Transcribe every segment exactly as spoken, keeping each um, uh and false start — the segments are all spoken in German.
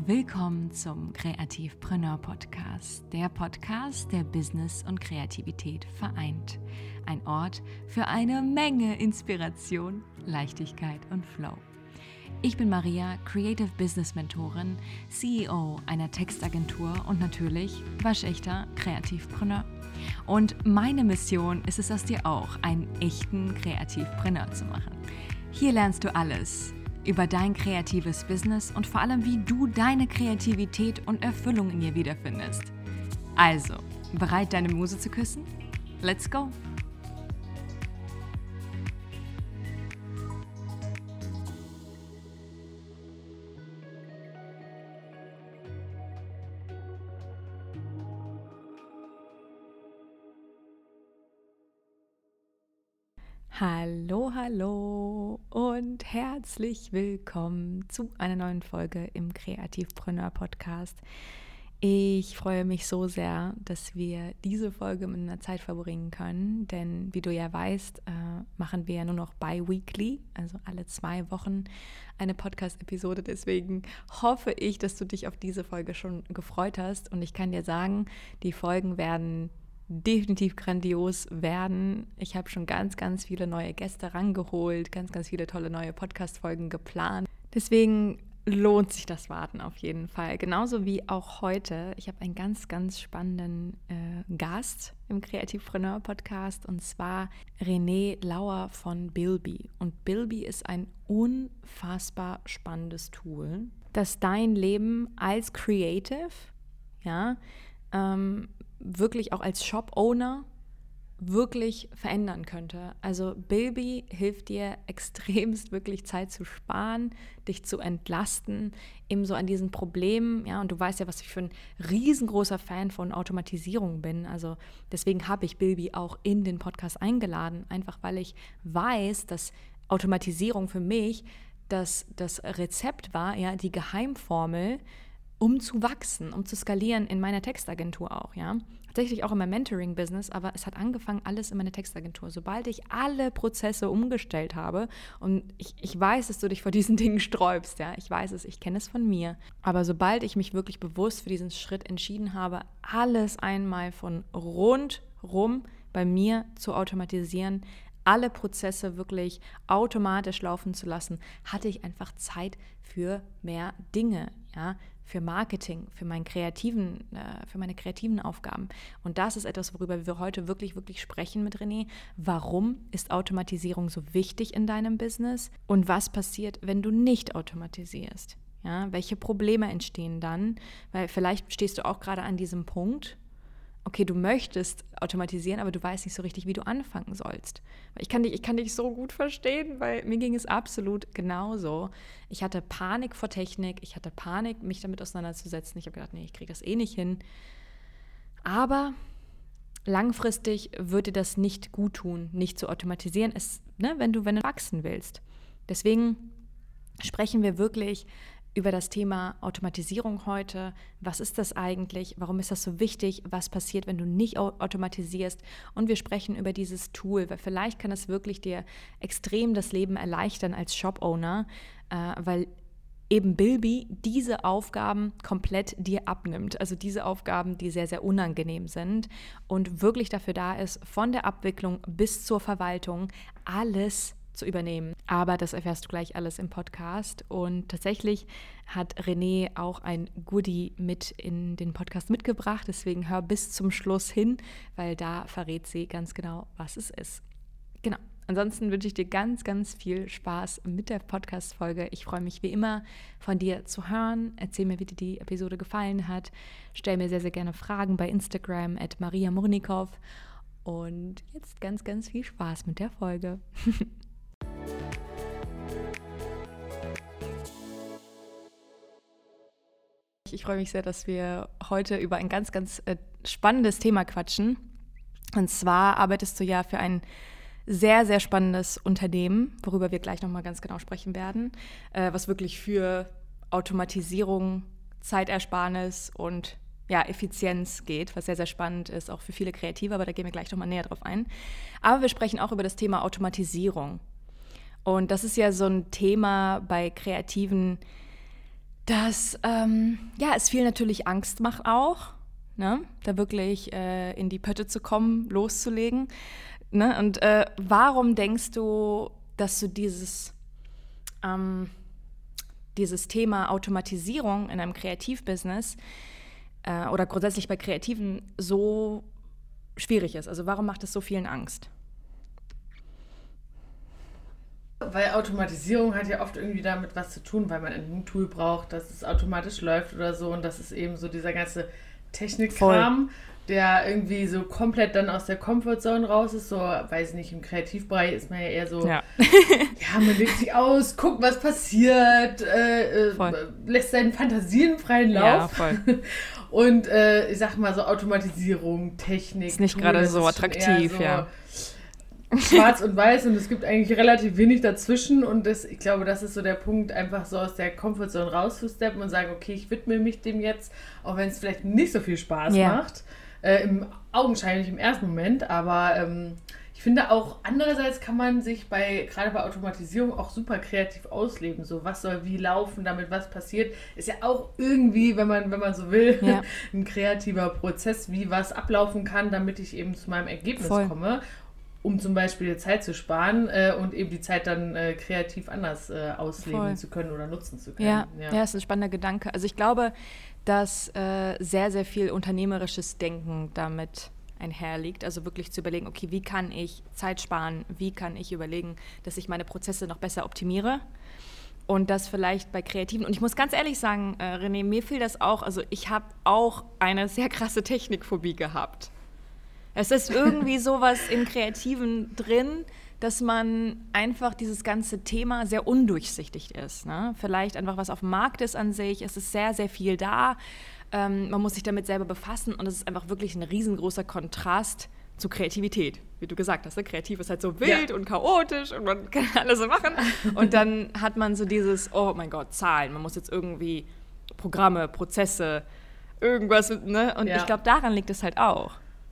Willkommen zum Kreativpreneur Podcast, der Podcast, der Business und Kreativität vereint. Ein Ort für eine Menge Inspiration, Leichtigkeit und Flow. Ich bin Maria, Creative Business Mentorin, C E O einer Textagentur und natürlich waschechter Kreativpreneur. Und meine Mission ist es, aus dir auch einen echten Kreativpreneur zu machen. Hier lernst du alles über dein kreatives Business und vor allem, wie du deine Kreativität und Erfüllung in ihr wiederfindest. Also, bereit, deine Muse zu küssen? Let's go! Hallo, hallo und herzlich willkommen zu einer neuen Folge im Kreativpreneur Podcast. Ich freue mich so sehr, dass wir diese Folge mit einer Zeit verbringen können, denn wie du ja weißt, äh, machen wir ja nur noch bi-weekly, also alle zwei Wochen eine Podcast-Episode. Deswegen hoffe ich, dass du dich auf diese Folge schon gefreut hast und ich kann dir sagen, die Folgen werden definitiv grandios werden. Ich habe schon ganz, ganz viele neue Gäste rangeholt, ganz, ganz viele tolle neue Podcast-Folgen geplant. Deswegen lohnt sich das Warten auf jeden Fall. Genauso wie auch heute. Ich habe einen ganz, ganz spannenden äh, Gast im Kreativpreneur-Podcast und zwar René Lauer von Bilby. Und Bilby ist ein unfassbar spannendes Tool, das dein Leben als Creative, ja, ähm, wirklich auch als Shop-Owner wirklich verändern könnte. Also Bilby hilft dir extremst wirklich Zeit zu sparen, dich zu entlasten, eben so an diesen Problemen, ja, und du weißt ja, was ich für ein riesengroßer Fan von Automatisierung bin, also deswegen habe ich Bilby auch in den Podcast eingeladen, einfach weil ich weiß, dass Automatisierung für mich das, das Rezept war, ja, die Geheimformel, um zu wachsen, um zu skalieren in meiner Textagentur auch, ja. Tatsächlich auch in meinem Mentoring-Business, aber es hat angefangen alles in meiner Textagentur. Sobald ich alle Prozesse umgestellt habe und ich, ich weiß, dass du dich vor diesen Dingen sträubst, ja, ich weiß es, ich kenne es von mir, aber sobald ich mich wirklich bewusst für diesen Schritt entschieden habe, alles einmal von rundrum bei mir zu automatisieren, alle Prozesse wirklich automatisch laufen zu lassen, hatte ich einfach Zeit für mehr Dinge, ja, für Marketing, für, meinen kreativen, äh, für meine kreativen Aufgaben. Und das ist etwas, worüber wir heute wirklich, wirklich sprechen mit René. Warum ist Automatisierung so wichtig in deinem Business? Und was passiert, wenn du nicht automatisierst? Ja, welche Probleme entstehen dann? Weil vielleicht stehst du auch gerade an diesem Punkt, okay, du möchtest automatisieren, aber du weißt nicht so richtig, wie du anfangen sollst. Ich kann dich, ich kann dich so gut verstehen, weil mir ging es absolut genauso. Ich hatte Panik vor Technik, ich hatte Panik, mich damit auseinanderzusetzen. Ich habe gedacht, nee, ich kriege das eh nicht hin. Aber langfristig wird dir das nicht gut tun, nicht zu automatisieren, es, ne, wenn du, wenn du wachsen willst. Deswegen sprechen wir wirklich über das Thema Automatisierung heute. Was ist das eigentlich? Warum ist das so wichtig? Was passiert, wenn du nicht automatisierst? Und wir sprechen über dieses Tool, weil vielleicht kann es wirklich dir extrem das Leben erleichtern als Shop-Owner, äh, weil eben Bilby diese Aufgaben komplett dir abnimmt. Also diese Aufgaben, die sehr, sehr unangenehm sind und wirklich dafür da ist, von der Abwicklung bis zur Verwaltung alles zu übernehmen. Aber das erfährst du gleich alles im Podcast. Und tatsächlich hat René auch ein Goodie mit in den Podcast mitgebracht. Deswegen hör bis zum Schluss hin, weil da verrät sie ganz genau, was es ist. Genau. Ansonsten wünsche ich dir ganz, ganz viel Spaß mit der Podcast-Folge. Ich freue mich wie immer, von dir zu hören. Erzähl mir, wie dir die Episode gefallen hat. Stell mir sehr, sehr gerne Fragen bei Instagram at Maria Murnikow. Und jetzt ganz, ganz viel Spaß mit der Folge. Ich freue mich sehr, dass wir heute über ein ganz, ganz äh, spannendes Thema quatschen. Und zwar arbeitest du ja für ein sehr, sehr spannendes Unternehmen, worüber wir gleich nochmal ganz genau sprechen werden, äh, was wirklich für Automatisierung, Zeitersparnis und ja, Effizienz geht, was sehr, sehr spannend ist, auch für viele Kreative, aber da gehen wir gleich nochmal näher drauf ein. Aber wir sprechen auch über das Thema Automatisierung. Und das ist ja so ein Thema bei Kreativen, dass ähm, ja, es viel natürlich Angst macht auch, ne? Da wirklich äh, in die Pötte zu kommen, loszulegen. Ne? Und äh, warum denkst du, dass du dieses, ähm, dieses Thema Automatisierung in einem Kreativbusiness äh, oder grundsätzlich bei Kreativen so schwierig ist? Also warum macht es so vielen Angst? Weil Automatisierung hat ja oft irgendwie damit was zu tun, weil man ein Tool braucht, dass es automatisch läuft oder so. Und das ist eben so dieser ganze Technikkram, der irgendwie so komplett dann aus der Comfortzone raus ist. So, weiß ich nicht, im Kreativbereich ist man ja eher so, ja, ja man legt sich aus, guckt, was passiert, äh, äh, lässt seinen Fantasien freien Lauf. Ja, voll. Und äh, ich sag mal so Automatisierung, Technik. Ist nicht gerade so attraktiv, so, ja. Schwarz und weiß und es gibt eigentlich relativ wenig dazwischen und das, ich glaube, das ist so der Punkt, einfach so aus der Comfortzone rauszusteppen und sagen, okay, ich widme mich dem jetzt, auch wenn es vielleicht nicht so viel Spaß yeah. macht, äh, im, augenscheinlich im ersten Moment, aber ähm, ich finde auch, andererseits kann man sich bei, gerade bei Automatisierung auch super kreativ ausleben, so was soll wie laufen, damit was passiert, ist ja auch irgendwie, wenn man, wenn man so will, yeah. ein kreativer Prozess, wie was ablaufen kann, damit ich eben zu meinem Ergebnis Voll. komme. Um zum Beispiel Zeit zu sparen äh, und eben die Zeit dann äh, kreativ anders äh, ausleben Voll. zu können oder nutzen zu können. Ja, ja. ja, das ist ein spannender Gedanke. Also ich glaube, dass äh, sehr, sehr viel unternehmerisches Denken damit einherliegt. Also wirklich zu überlegen, okay, wie kann ich Zeit sparen? Wie kann ich überlegen, dass ich meine Prozesse noch besser optimiere? Und das vielleicht bei Kreativen. Und ich muss ganz ehrlich sagen, äh, René, mir fiel das auch, also ich habe auch eine sehr krasse Technikphobie gehabt. Es ist irgendwie sowas im Kreativen drin, dass man einfach dieses ganze Thema sehr undurchsichtig ist. Ne? Vielleicht einfach, was auf dem Markt ist an sich. Es ist sehr, sehr viel da. Ähm, man muss sich damit selber befassen und es ist einfach wirklich ein riesengroßer Kontrast zu Kreativität. Wie du gesagt hast, ne? Kreativ ist halt so wild ja. und chaotisch und man kann alles so machen. Und dann hat man so dieses, oh mein Gott, Zahlen. Man muss jetzt irgendwie Programme, Prozesse, irgendwas. Ne? Und ja. ich glaube, daran liegt es halt auch.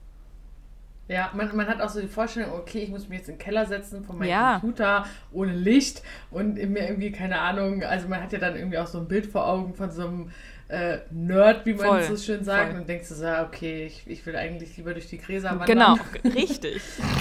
Ja, man, man hat auch so die Vorstellung, okay, ich muss mich jetzt in den Keller setzen von meinem ja. Computer ohne Licht und mir irgendwie, keine Ahnung, also man hat ja dann irgendwie auch so ein Bild vor Augen von so einem äh, Nerd, wie man es so schön sagt, voll. Und denkst du so, okay, ich, ich will eigentlich lieber durch die Gräser wandern. Genau, richtig.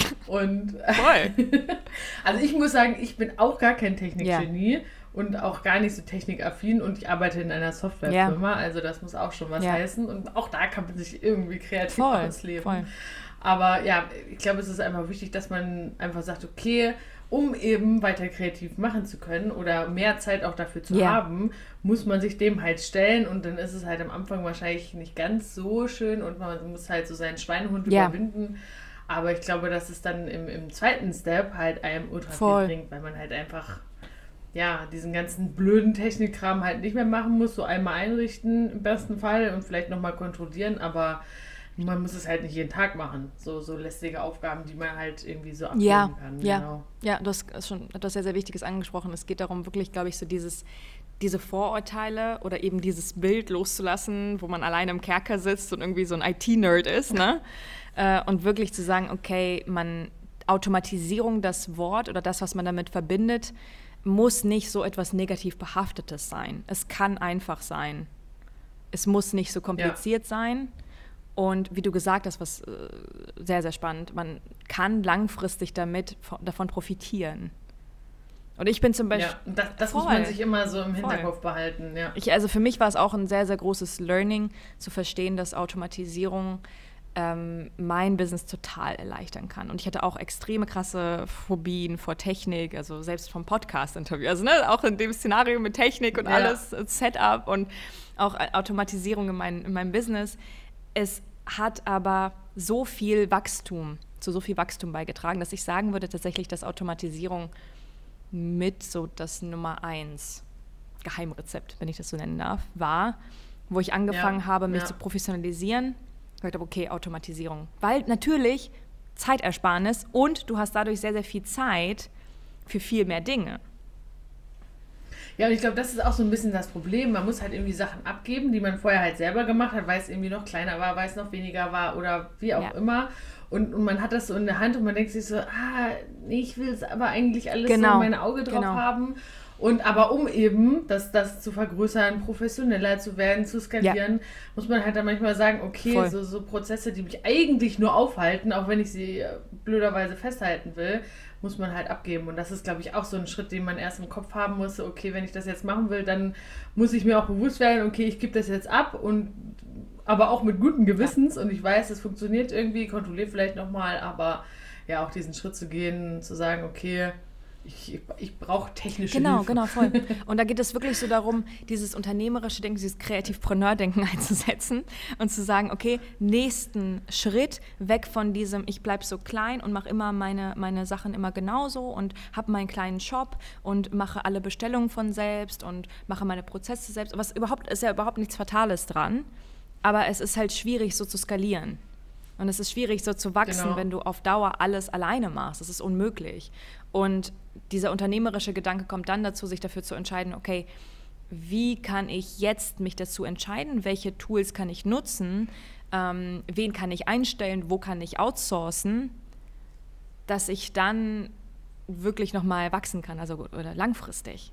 Und voll. Also ich muss sagen, ich bin auch gar kein Technikgenie. Ja. Und auch gar nicht so technikaffin und ich arbeite in einer Softwarefirma, ja. also das muss auch schon was ja. heißen und auch da kann man sich irgendwie kreativ voll, ausleben. Voll. Aber ja, ich glaube, es ist einfach wichtig, dass man einfach sagt, okay, um eben weiter kreativ machen zu können oder mehr Zeit auch dafür zu ja. haben, muss man sich dem halt stellen und dann ist es halt am Anfang wahrscheinlich nicht ganz so schön und man muss halt so seinen Schweinehund ja. überwinden. Aber ich glaube, dass es dann im, im zweiten Step halt einem ultra Voll. viel bringt, weil man halt einfach ja, diesen ganzen blöden Technikkram halt nicht mehr machen muss, so einmal einrichten im besten Fall und vielleicht nochmal kontrollieren, aber man muss es halt nicht jeden Tag machen. So, so lästige Aufgaben, die man halt irgendwie so abgeben ja, kann. Ja, genau. ja, du hast schon etwas sehr, sehr Wichtiges angesprochen. Es geht darum, wirklich, glaube ich, so dieses, diese Vorurteile oder eben dieses Bild loszulassen, wo man alleine im Kerker sitzt und irgendwie so ein I T-Nerd ist, ne? äh, und wirklich zu sagen, okay, man Automatisierung, das Wort oder das, was man damit verbindet, muss nicht so etwas negativ Behaftetes sein. Es kann einfach sein. Es muss nicht so kompliziert ja. sein. Und wie du gesagt hast, was äh, sehr, sehr spannend, man kann langfristig damit davon profitieren. Und ich bin zum Beispiel... Ja, das, das muss man sich immer so im Hinterkopf voll. behalten. Ja. Ich, also für mich war es auch ein sehr, sehr großes Learning, zu verstehen, dass Automatisierung ähm, mein Business total erleichtern kann. Und ich hatte auch extreme krasse Phobien vor Technik, also selbst vom Podcast-Interview. Also ne, auch in dem Szenario mit Technik und ja. alles, Setup und auch Automatisierung in, mein, in meinem Business. Es hat aber so viel Wachstum, zu so viel Wachstum beigetragen, dass ich sagen würde tatsächlich, dass Automatisierung mit so das Nummer eins Geheimrezept, wenn ich das so nennen darf, war, wo ich angefangen ja, habe, mich ja. zu professionalisieren. Ich gesagt habe, okay, Automatisierung. Weil natürlich Zeitersparnis und du hast dadurch sehr, sehr viel Zeit für viel mehr Dinge. Ja, und ich glaube, das ist auch so ein bisschen das Problem. Man muss halt irgendwie Sachen abgeben, die man vorher halt selber gemacht hat, weil es irgendwie noch kleiner war, weil es noch weniger war oder wie auch ja. immer. Und, und man hat das so in der Hand und man denkt sich so, ah, nee, ich will es aber eigentlich alles genau. so in mein Auge drauf genau. haben. Und aber um eben das, das zu vergrößern, professioneller zu werden, zu skalieren, ja. muss man halt dann manchmal sagen, okay, so, so Prozesse, die mich eigentlich nur aufhalten, auch wenn ich sie blöderweise festhalten will, muss man halt abgeben. Und das ist, glaube ich, auch so ein Schritt, den man erst im Kopf haben muss. Okay, wenn ich das jetzt machen will, dann muss ich mir auch bewusst werden, okay, ich gebe das jetzt ab und aber auch mit guten Gewissens. Ja. Und ich weiß, es funktioniert irgendwie, kontrolliere vielleicht nochmal, aber ja, auch diesen Schritt zu gehen, zu sagen, okay, Ich, ich brauche technische genau, Hilfe. Genau, genau, voll. Und da geht es wirklich so darum, dieses unternehmerische Denken, dieses Kreativpreneur-Denken einzusetzen und zu sagen, okay, nächsten Schritt weg von diesem, ich bleibe so klein und mache immer meine, meine Sachen immer genauso und habe meinen kleinen Shop und mache alle Bestellungen von selbst und mache meine Prozesse selbst. Was überhaupt ist ja überhaupt nichts Fatales dran, aber es ist halt schwierig, so zu skalieren. Und es ist schwierig, so zu wachsen, genau. wenn du auf Dauer alles alleine machst. Das ist unmöglich. Und dieser unternehmerische Gedanke kommt dann dazu, sich dafür zu entscheiden, okay, wie kann ich jetzt mich dazu entscheiden, welche Tools kann ich nutzen, ähm, wen kann ich einstellen, wo kann ich outsourcen, dass ich dann wirklich nochmal wachsen kann, also oder langfristig.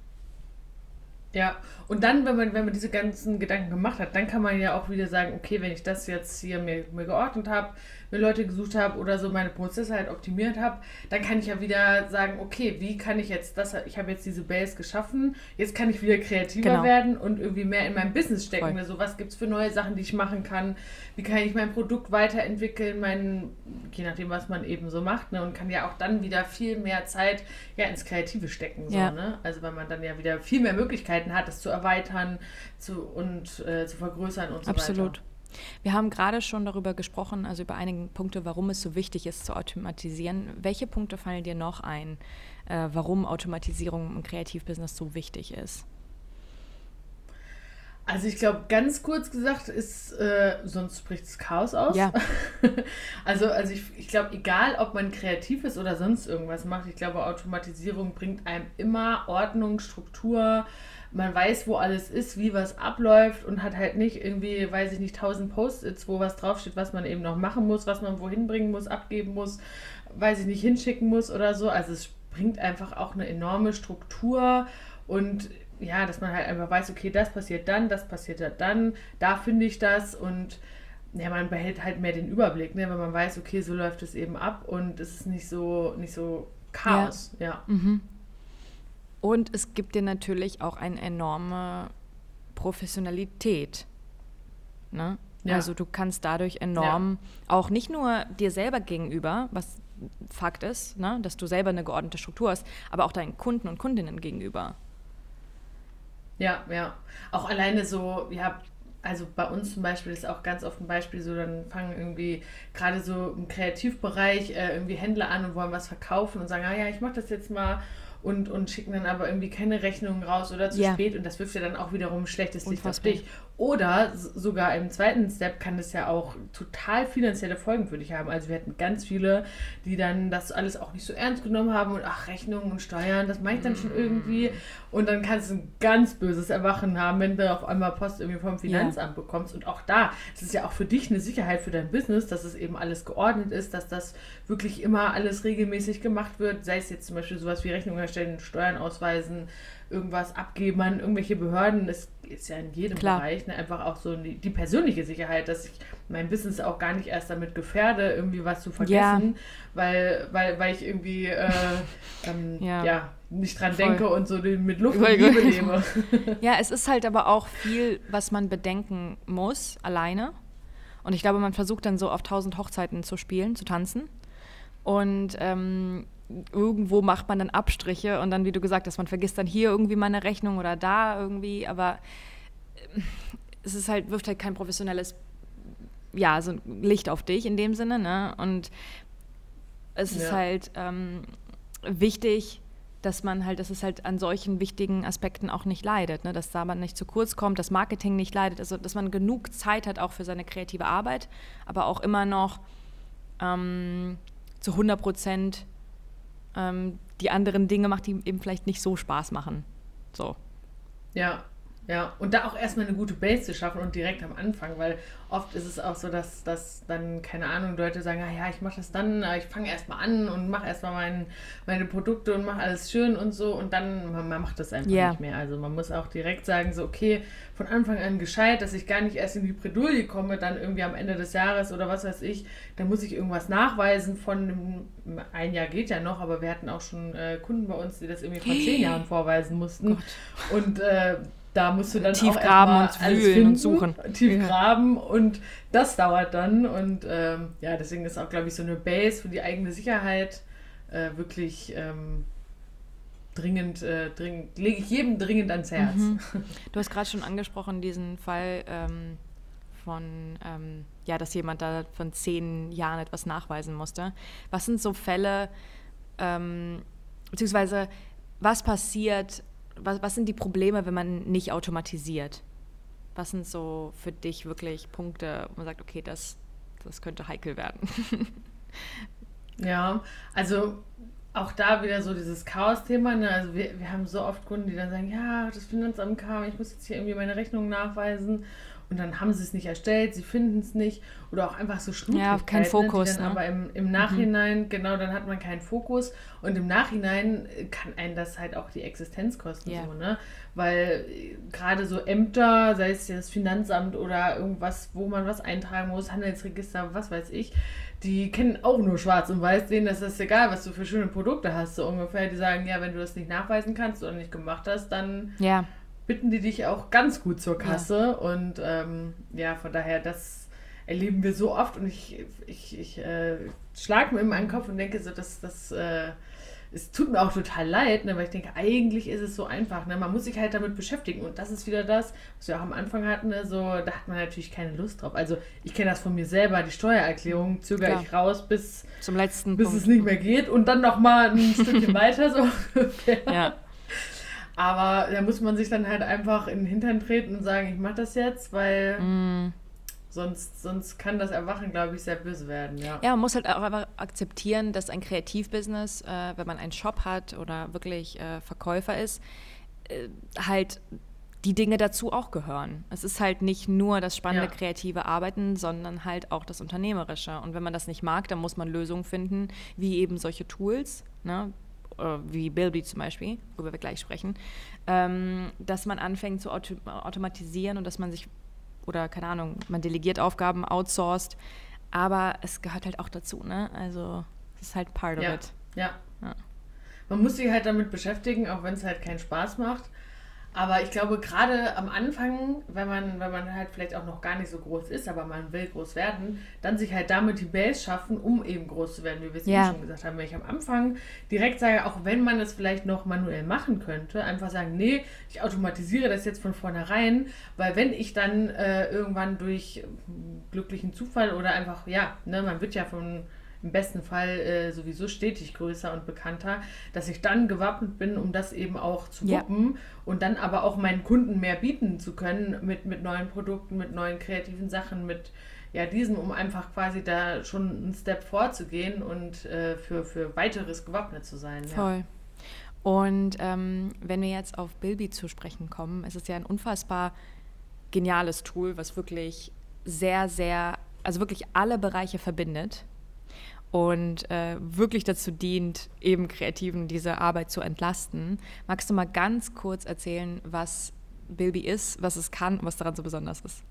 Ja, und dann, wenn man, wenn man diese ganzen Gedanken gemacht hat, dann kann man ja auch wieder sagen, okay, wenn ich das jetzt hier mir, mir geordnet habe, mir Leute gesucht habe oder so meine Prozesse halt optimiert habe, dann kann ich ja wieder sagen, okay, wie kann ich jetzt das, ich habe jetzt diese Base geschaffen, jetzt kann ich wieder kreativer genau. werden und irgendwie mehr in meinem Business stecken. Also was gibt es für neue Sachen, die ich machen kann, wie kann ich mein Produkt weiterentwickeln, mein, je nachdem, was man eben so macht, ne, und kann ja auch dann wieder viel mehr Zeit ja, ins Kreative stecken. So, ja. ne? Also weil man dann ja wieder viel mehr Möglichkeiten hat, es zu erweitern zu, und äh, zu vergrößern und so Absolut. weiter. Absolut. Wir haben gerade schon darüber gesprochen, also über einige Punkte, warum es so wichtig ist, zu automatisieren. Welche Punkte fallen dir noch ein, äh, warum Automatisierung im Kreativbusiness so wichtig ist? Also ich glaube, ganz kurz gesagt ist, äh, sonst bricht das Chaos aus. Ja. also also ich, ich glaube, egal ob man kreativ ist oder sonst irgendwas macht, ich glaube, Automatisierung bringt einem immer Ordnung, Struktur, man weiß, wo alles ist, wie was abläuft und hat halt nicht irgendwie, weiß ich nicht, tausend Post-its, wo was draufsteht, was man eben noch machen muss, was man wohin bringen muss, abgeben muss, weiß ich nicht, hinschicken muss oder so. Also es bringt einfach auch eine enorme Struktur und ja, dass man halt einfach weiß, okay, das passiert dann, das passiert dann, da finde ich das und ja, man behält halt mehr den Überblick, ne, wenn man weiß, okay, so läuft es eben ab und es ist nicht so, nicht so Chaos, ja. ja. Mhm. Und es gibt dir natürlich auch eine enorme Professionalität, ne? Ja. Also du kannst dadurch enorm, ja. auch nicht nur dir selber gegenüber, was Fakt ist, ne, dass du selber eine geordnete Struktur hast, aber auch deinen Kunden und Kundinnen gegenüber. Ja, ja. Auch alleine so, ja, also bei uns zum Beispiel ist auch ganz oft ein Beispiel so, dann fangen irgendwie gerade so im Kreativbereich äh, irgendwie Händler an und wollen was verkaufen und sagen, ah ja, ich mach das jetzt mal und, und schicken dann aber irgendwie keine Rechnungen raus oder zu ja. spät und das wirft ja dann auch wiederum ein schlechtes Licht auf dich. Oder s- sogar im zweiten Step kann das ja auch total finanzielle Folgen für dich haben. Also wir hatten ganz viele, die dann das alles auch nicht so ernst genommen haben und ach, Rechnungen und Steuern, das mache ich dann schon irgendwie. Und dann kannst du ein ganz böses Erwachen haben, wenn du auf einmal Post irgendwie vom Finanzamt ja. bekommst. Und auch da, es ist ja auch für dich eine Sicherheit für dein Business, dass es eben alles geordnet ist, dass das wirklich immer alles regelmäßig gemacht wird. Sei es jetzt zum Beispiel sowas wie Rechnungen erstellen, Steuern ausweisen, irgendwas abgeben an irgendwelche Behörden. Das ist ja in jedem Klar. Bereich, ne? Einfach auch so die, die persönliche Sicherheit, dass ich mein Business auch gar nicht erst damit gefährde, irgendwie was zu vergessen, ja. weil, weil, weil ich irgendwie äh, ähm, ja. ja, nicht dran Voll. denke und so mit Luft und Liebe lebe. Ja, es ist halt aber auch viel, was man bedenken muss, alleine. Und ich glaube, man versucht dann so auf tausend Hochzeiten zu spielen, zu tanzen. Und ähm, irgendwo macht man dann Abstriche und dann, wie du gesagt hast, man vergisst dann hier irgendwie mal eine Rechnung oder da irgendwie, aber es ist halt, wirft halt kein professionelles, ja, so ein Licht auf dich in dem Sinne, ne? Und es ja. ist halt ähm, wichtig, dass man halt, dass es halt an solchen wichtigen Aspekten auch nicht leidet, ne? Dass da man nicht zu kurz kommt, das Marketing nicht leidet, also dass man genug Zeit hat auch für seine kreative Arbeit, aber auch immer noch ähm, zu hundert Prozent ähm, die anderen Dinge macht, die eben vielleicht nicht so Spaß machen. So. Ja, Ja, und da auch erstmal eine gute Base zu schaffen und direkt am Anfang, weil oft ist es auch so, dass, dass dann, keine Ahnung, Leute sagen, ah, ja, ich mache das dann, ich fange erstmal an und mache erstmal mein, meine Produkte und mache alles schön und so und dann, man, man macht das einfach yeah. nicht mehr. Also man muss auch direkt sagen, so okay, von Anfang an gescheit, dass ich gar nicht erst in die Bredouille komme, dann irgendwie am Ende des Jahres oder was weiß ich, dann muss ich irgendwas nachweisen von einem, ein Jahr geht ja noch, aber wir hatten auch schon äh, Kunden bei uns, die das irgendwie vor zehn Jahren vorweisen mussten. Gott. Und äh, da musst du dann tief auch graben und wühlen finden, und suchen. Tief ja. graben und das dauert dann. Und ähm, ja, deswegen ist auch, glaube ich, so eine Base für die eigene Sicherheit äh, wirklich ähm, dringend, äh, dringend, lege ich jedem dringend ans Herz. Mhm. Du hast gerade schon angesprochen, diesen Fall ähm, von, ähm, ja, dass jemand da von zehn Jahren etwas nachweisen musste. Was sind so Fälle, ähm, beziehungsweise was passiert, Was, was sind die Probleme, wenn man nicht automatisiert? Was sind so für dich wirklich Punkte, wo man sagt, okay, das, das könnte heikel werden? Ja, also auch da wieder so dieses Chaos-Thema. Ne? Also wir, wir haben so oft Kunden, die dann sagen, ja, das Finanzamt kam, ich muss jetzt hier irgendwie meine Rechnung nachweisen. Und dann haben sie es nicht erstellt, sie finden es nicht. Oder auch einfach so Schludrigkeiten. Ja, kein Fokus. Die dann ne? Aber im, im Nachhinein, mhm. genau, dann hat man keinen Fokus. Und im Nachhinein kann einen das halt auch die Existenz kosten. Yeah. So, ne? Weil gerade so Ämter, sei es das Finanzamt oder irgendwas, wo man was eintragen muss, Handelsregister, was weiß ich, die kennen auch nur schwarz und weiß, denen ist das egal, was du für schöne Produkte hast, so ungefähr. Die sagen, ja, wenn du das nicht nachweisen kannst oder nicht gemacht hast, dann... Ja. bitten die dich auch ganz gut zur Kasse. Ja. Und ähm, ja, von daher, das erleben wir so oft und ich, ich, ich äh, schlage mir immer einen Kopf und denke so, dass das, äh, es tut mir auch total leid, ne, weil ich denke, eigentlich ist es so einfach. Ne? Man muss sich halt damit beschäftigen und das ist wieder das, was wir auch am Anfang hatten, ne? So, da hat man natürlich keine Lust drauf. Also ich kenne das von mir selber, die Steuererklärung zögere Klar. ich raus bis, Zum letzten bis Punkt. es nicht mehr geht und dann nochmal ein Stückchen weiter. So. Ja. Aber da muss man sich dann halt einfach in den Hintern treten und sagen, ich mache das jetzt, weil mm. sonst, sonst kann das Erwachen, glaube ich, sehr böse werden. Ja, ja, man muss halt auch einfach akzeptieren, dass ein Kreativbusiness, äh, wenn man einen Shop hat oder wirklich äh, Verkäufer ist, äh, halt die Dinge dazu auch gehören. Es ist halt nicht nur das spannende ja. kreative Arbeiten, sondern halt auch das Unternehmerische. Und wenn man das nicht mag, dann muss man Lösungen finden, wie eben solche Tools, ne? Wie Bilby zum Beispiel, worüber wir gleich sprechen, ähm, dass man anfängt zu auto- automatisieren und dass man sich, oder keine Ahnung, man delegiert Aufgaben, outsourced, aber es gehört halt auch dazu, ne? Also es ist halt part of ja. it. Ja. ja. Man muss sich halt damit beschäftigen, auch wenn es halt keinen Spaß macht. Aber ich glaube, gerade am Anfang, wenn man, wenn man halt vielleicht auch noch gar nicht so groß ist, aber man will groß werden, dann sich halt damit die Base schaffen, um eben groß zu werden, wie wir es ja. eben schon gesagt haben. Wenn ich am Anfang direkt sage, auch wenn man es vielleicht noch manuell machen könnte, einfach sagen, nee, ich automatisiere das jetzt von vornherein, weil wenn ich dann äh, irgendwann durch glücklichen Zufall oder einfach, ja, ne, man wird ja von... im besten Fall äh, sowieso stetig größer und bekannter, dass ich dann gewappnet bin, um das eben auch zu wuppen ja. und dann aber auch meinen Kunden mehr bieten zu können mit, mit neuen Produkten, mit neuen kreativen Sachen, mit ja diesem, um einfach quasi da schon einen Step vorzugehen und äh, für, für weiteres gewappnet zu sein. Voll. Ja. Und ähm, wenn wir jetzt auf Bilby zu sprechen kommen, es ist ja ein unfassbar geniales Tool, was wirklich sehr, sehr, also wirklich alle Bereiche verbindet. Und äh, wirklich dazu dient, eben Kreativen diese Arbeit zu entlasten. Magst du mal ganz kurz erzählen, was Bilby ist, was es kann und was daran so besonders ist?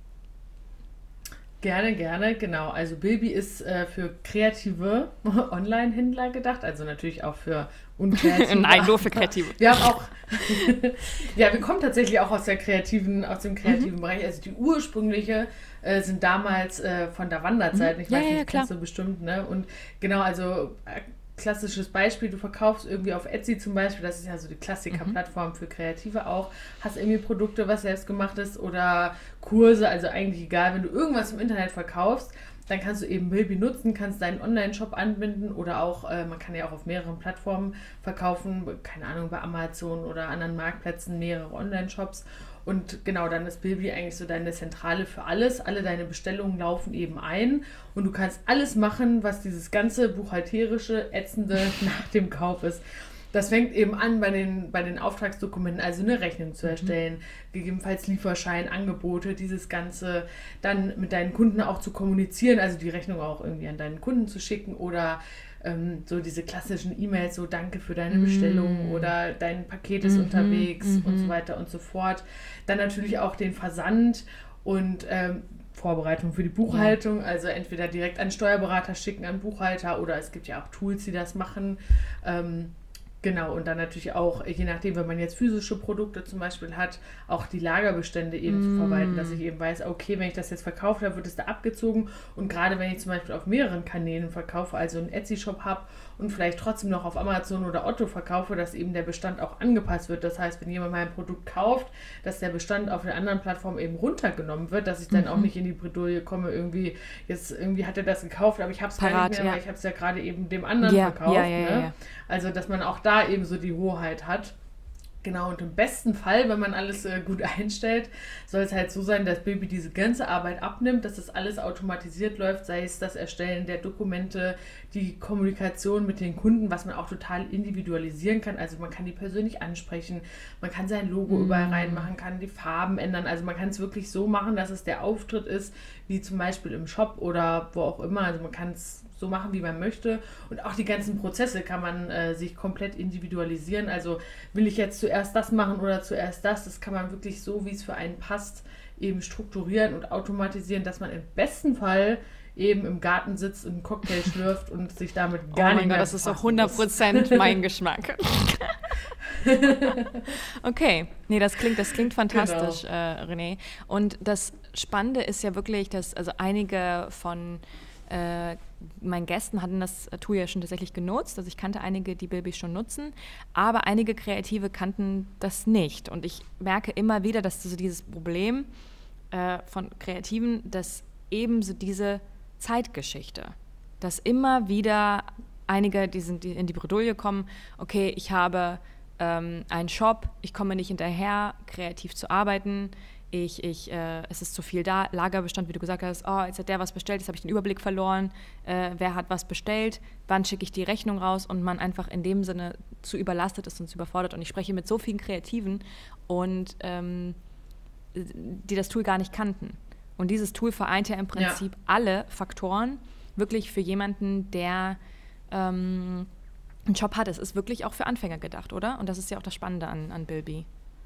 Gerne, gerne, genau. Also Bilby ist äh, für kreative Online-Händler gedacht, also natürlich auch für unkreative. Nein, nur für Kreative. Wir haben auch, ja, wir kommen tatsächlich auch aus der kreativen, aus dem kreativen mhm. Bereich. Also die ursprüngliche äh, sind damals äh, von der Wanderzeit, mhm. ich weiß ja, nicht, ja, kennst du bestimmt, ne? Und genau, also äh, klassisches Beispiel, du verkaufst irgendwie auf Etsy zum Beispiel, das ist ja so die Klassiker-Plattform für Kreative auch, hast irgendwie Produkte, was selbst gemacht ist oder Kurse, also eigentlich egal, wenn du irgendwas im Internet verkaufst, dann kannst du eben Bilby nutzen, kannst deinen Online-Shop anbinden oder auch, äh, man kann ja auch auf mehreren Plattformen verkaufen, keine Ahnung, bei Amazon oder anderen Marktplätzen mehrere Online-Shops. Und genau, dann ist Bilby eigentlich so deine Zentrale für alles. Alle deine Bestellungen laufen eben ein und du kannst alles machen, was dieses ganze buchhalterische, ätzende nach dem Kauf ist. das fängt eben an bei den, bei den Auftragsdokumenten, also eine Rechnung zu erstellen, mhm. gegebenenfalls Lieferschein, Angebote, dieses Ganze, dann mit deinen Kunden auch zu kommunizieren, also die Rechnung auch irgendwie an deinen Kunden zu schicken oder ähm, so diese klassischen E-Mails, so danke für deine mhm. Bestellung oder dein Paket ist mhm. unterwegs mhm. und so weiter und so fort. Dann natürlich auch den Versand und ähm, Vorbereitung für die Buchhaltung, ja. also entweder direkt an Steuerberater schicken, an Buchhalter oder es gibt ja auch Tools, die das machen. Ähm, Genau, und dann natürlich auch, je nachdem, wenn man jetzt physische Produkte zum Beispiel hat, auch die Lagerbestände eben mm. zu verwalten, dass ich eben weiß, okay, wenn ich das jetzt verkaufe, dann wird es da abgezogen und gerade wenn ich zum Beispiel auf mehreren Kanälen verkaufe, also einen Etsy-Shop habe und vielleicht trotzdem noch auf Amazon oder Otto verkaufe, dass eben der Bestand auch angepasst wird. Das heißt, wenn jemand mein Produkt kauft, dass der Bestand auf der anderen Plattform eben runtergenommen wird, dass ich dann mhm. auch nicht in die Bredouille komme, irgendwie, jetzt irgendwie hat er das gekauft, aber ich habe es gar nicht mehr, ja. weil ich habe es ja gerade eben dem anderen ja. verkauft. Ja, ja, ne? ja, ja. Also, dass man auch da eben so die Hoheit hat. Genau, und im besten Fall, wenn man alles äh, gut einstellt, soll es halt so sein, dass Bilby diese ganze Arbeit abnimmt, dass das alles automatisiert läuft, sei es das Erstellen der Dokumente, die Kommunikation mit den Kunden, was man auch total individualisieren kann. Also man kann die persönlich ansprechen, man kann sein Logo mm. überall reinmachen, kann die Farben ändern. Also man kann es wirklich so machen, dass es der Auftritt ist, wie zum Beispiel im Shop oder wo auch immer. Also man kann es so machen, wie man möchte. Und auch die ganzen Prozesse kann man äh, sich komplett individualisieren. Also will ich jetzt zuerst das machen oder zuerst das? Das kann man wirklich so, wie es für einen passt, eben strukturieren und automatisieren, dass man im besten Fall eben im Garten sitzt und einen Cocktail schlürft und sich damit gar oh nicht mehr Gott, das ist auch hundert Prozent mein Geschmack. Okay, nee, das klingt, das klingt fantastisch, genau. äh, René. Und das Spannende ist ja wirklich, dass also einige von äh, meinen Gästen hatten das Tool ja schon tatsächlich genutzt. Also ich kannte einige, die Bilby schon nutzen, aber einige Kreative kannten das nicht. Und ich merke immer wieder, dass so dieses Problem äh, von Kreativen, dass eben so diese Zeitgeschichte, dass immer wieder einige, die, sind, die in die Bredouille kommen, okay, ich habe ähm, einen Shop, ich komme nicht hinterher, kreativ zu arbeiten, Ich, ich, äh, es ist zu viel da, Lagerbestand, wie du gesagt hast, oh, jetzt hat der was bestellt, jetzt habe ich den Überblick verloren, äh, wer hat was bestellt, wann schicke ich die Rechnung raus und man einfach in dem Sinne zu überlastet ist und zu überfordert. Und ich spreche mit so vielen Kreativen, und ähm, die das Tool gar nicht kannten. Und dieses Tool vereint ja im Prinzip ja. alle Faktoren, wirklich für jemanden, der ähm, einen Job hat. Es ist wirklich auch für Anfänger gedacht, oder? Und das ist ja auch das Spannende an, an Bilby.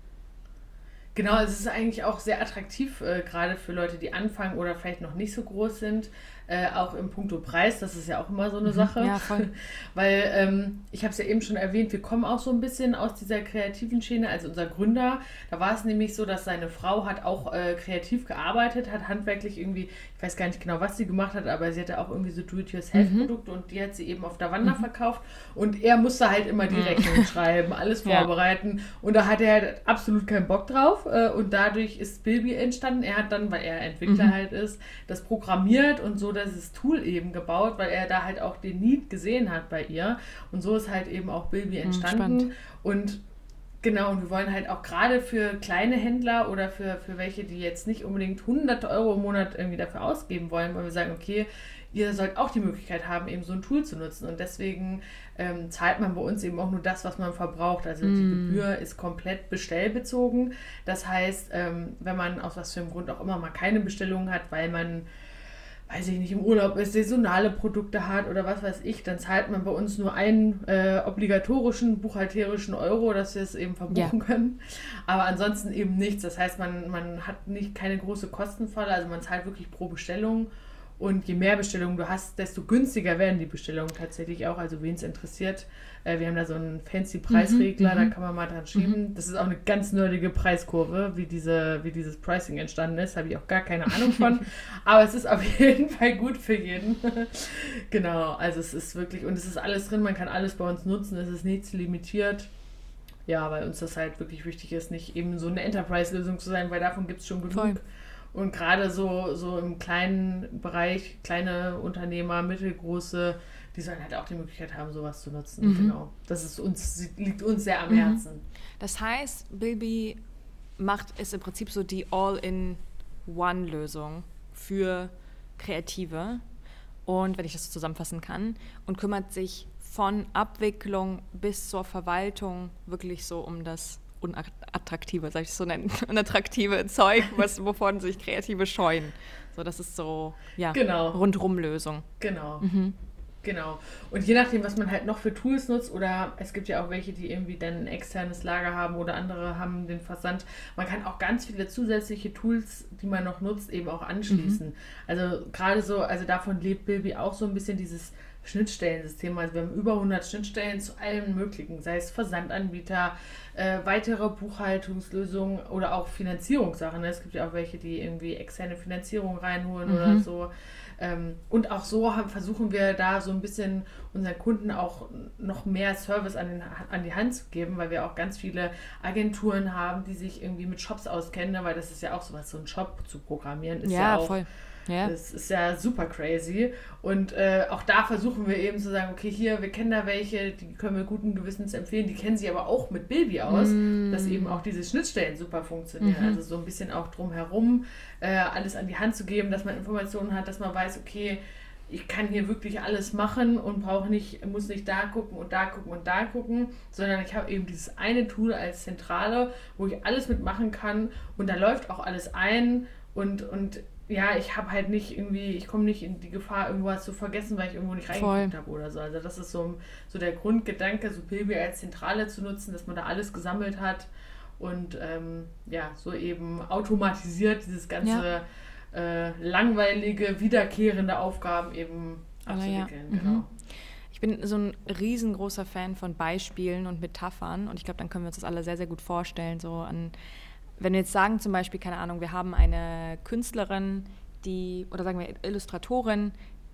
Genau, es ist eigentlich auch sehr attraktiv, äh, gerade für Leute, die anfangen oder vielleicht noch nicht so groß sind, äh, auch im Puncto Preis, das ist ja auch immer so eine mhm, Sache, ja, voll. Weil ähm, ich habe es ja eben schon erwähnt, wir kommen auch so ein bisschen aus dieser kreativen Schiene, also unser Gründer, da war es nämlich so, dass seine Frau hat auch äh, kreativ gearbeitet, hat handwerklich irgendwie, ich weiß gar nicht genau, was sie gemacht hat, aber sie hatte auch irgendwie so Do-it-yourself-Produkte mhm. und die hat sie eben auf Davanda mhm. verkauft und er musste halt immer die mhm. Rechnung schreiben, alles vorbereiten ja. und da hatte er halt absolut keinen Bock drauf äh, und dadurch ist Bilby entstanden. Er hat dann, weil er Entwickler mhm. halt ist, das programmiert und so das Tool eben gebaut, weil er da halt auch den Need gesehen hat bei ihr. Und so ist halt eben auch Bilby entstanden. Spannend. Und genau, und wir wollen halt auch gerade für kleine Händler oder für, für welche, die jetzt nicht unbedingt hunderte Euro im Monat irgendwie dafür ausgeben wollen, weil wir sagen, okay, ihr sollt auch die Möglichkeit haben, eben so ein Tool zu nutzen. Und deswegen ähm, zahlt man bei uns eben auch nur das, was man verbraucht. Also mm. die Gebühr ist komplett bestellbezogen. Das heißt, ähm, wenn man aus was für einem Grund auch immer mal keine Bestellung hat, weil man weiß ich nicht, im Urlaub ist, saisonale Produkte hat oder was weiß ich, dann zahlt man bei uns nur einen äh, obligatorischen, buchhalterischen Euro, dass wir es eben verbuchen ja. können. Aber ansonsten eben nichts. Das heißt, man, man hat nicht keine große Kostenfalle, also man zahlt wirklich pro Bestellung. Und je mehr Bestellungen du hast, desto günstiger werden die Bestellungen tatsächlich auch. Also wen es interessiert, äh, wir haben da so einen fancy Preisregler, mhm, da kann man mal dran schieben. Mhm. Das ist auch eine ganz nerdige Preiskurve, wie, diese, wie dieses Pricing entstanden ist. Habe ich auch gar keine Ahnung von. Aber es ist auf jeden Fall gut für jeden. Genau, also es ist wirklich, und es ist alles drin, man kann alles bei uns nutzen, es ist nichts limitiert. Ja, weil uns das halt wirklich wichtig ist, nicht eben so eine Enterprise-Lösung zu sein, weil davon gibt es schon genug. Voll. Und gerade so, so im kleinen Bereich, kleine Unternehmer, mittelgroße, die sollen halt auch die Möglichkeit haben, sowas zu nutzen. Mhm. Genau. Das ist uns, liegt uns sehr am mhm. Herzen. Das heißt, Bilby macht ist im Prinzip so die All-in-One-Lösung für Kreative. Und wenn ich das so zusammenfassen kann, und kümmert sich von Abwicklung bis zur Verwaltung wirklich so um das unattraktive, soll ich es so nennen, unattraktive Zeug, was, wovon sich Kreative scheuen. So, das ist so, ja, genau. Rundrum-Lösung. Genau. Mhm. Genau. Und je nachdem, was man halt noch für Tools nutzt, oder es gibt ja auch welche, die irgendwie dann ein externes Lager haben oder andere haben den Versand. Man kann auch ganz viele zusätzliche Tools, die man noch nutzt, eben auch anschließen. Mhm. Also gerade so, also davon lebt Bilby auch so ein bisschen dieses Schnittstellensystem. Also wir haben über hundert Schnittstellen zu allen möglichen, sei es Versandanbieter, äh, weitere Buchhaltungslösungen oder auch Finanzierungssachen. Es gibt ja auch welche, die irgendwie externe Finanzierung reinholen mhm. oder so. Ähm, und auch so haben, versuchen wir da so ein bisschen unseren Kunden auch noch mehr Service an, den, an die Hand zu geben, weil wir auch ganz viele Agenturen haben, die sich irgendwie mit Shops auskennen, weil das ist ja auch sowas, so ein Shop zu programmieren ist ja, ja auch... voll. Ja. Das ist ja super crazy. Und äh, auch da versuchen wir eben zu sagen, okay, hier, wir kennen da welche, die können wir guten Gewissens empfehlen, die kennen sie aber auch mit Bilby aus, mm. dass eben auch diese Schnittstellen super funktionieren. Mhm. Also so ein bisschen auch drumherum äh, alles an die Hand zu geben, dass man Informationen hat, dass man weiß, okay, ich kann hier wirklich alles machen und brauche nicht, muss nicht da gucken und da gucken und da gucken, sondern ich habe eben dieses eine Tool als Zentrale, wo ich alles mitmachen kann und da läuft auch alles ein und, und ja, ich habe halt nicht irgendwie, ich komme nicht in die Gefahr, irgendwas zu vergessen, weil ich irgendwo nicht reingeguckt habe oder so. Also das ist so, so der Grundgedanke, so Bilby als Zentrale zu nutzen, dass man da alles gesammelt hat und ähm, ja, so eben automatisiert dieses ganze ja. äh, langweilige, wiederkehrende Aufgaben eben abzuwickeln. Ja. Genau. Mhm. Ich bin so ein riesengroßer Fan von Beispielen und Metaphern und ich glaube, dann können wir uns das alle sehr, sehr gut vorstellen, so an wenn wir jetzt sagen zum Beispiel, keine Ahnung, wir haben eine Künstlerin, die, oder sagen wir Illustratorin,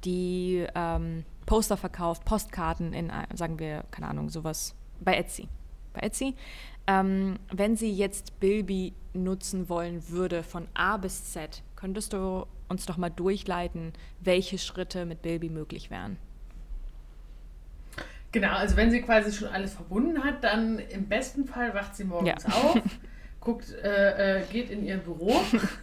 die ähm, Poster verkauft, Postkarten in, sagen wir, keine Ahnung, sowas bei Etsy. Bei Etsy. Ähm, wenn sie jetzt Bilby nutzen wollen würde von A bis Z, könntest du uns doch mal durchleiten, welche Schritte mit Bilby möglich wären? Genau, also wenn sie quasi schon alles verbunden hat, dann im besten Fall wacht sie morgens ja. auf, guckt, äh, äh, geht in ihr Büro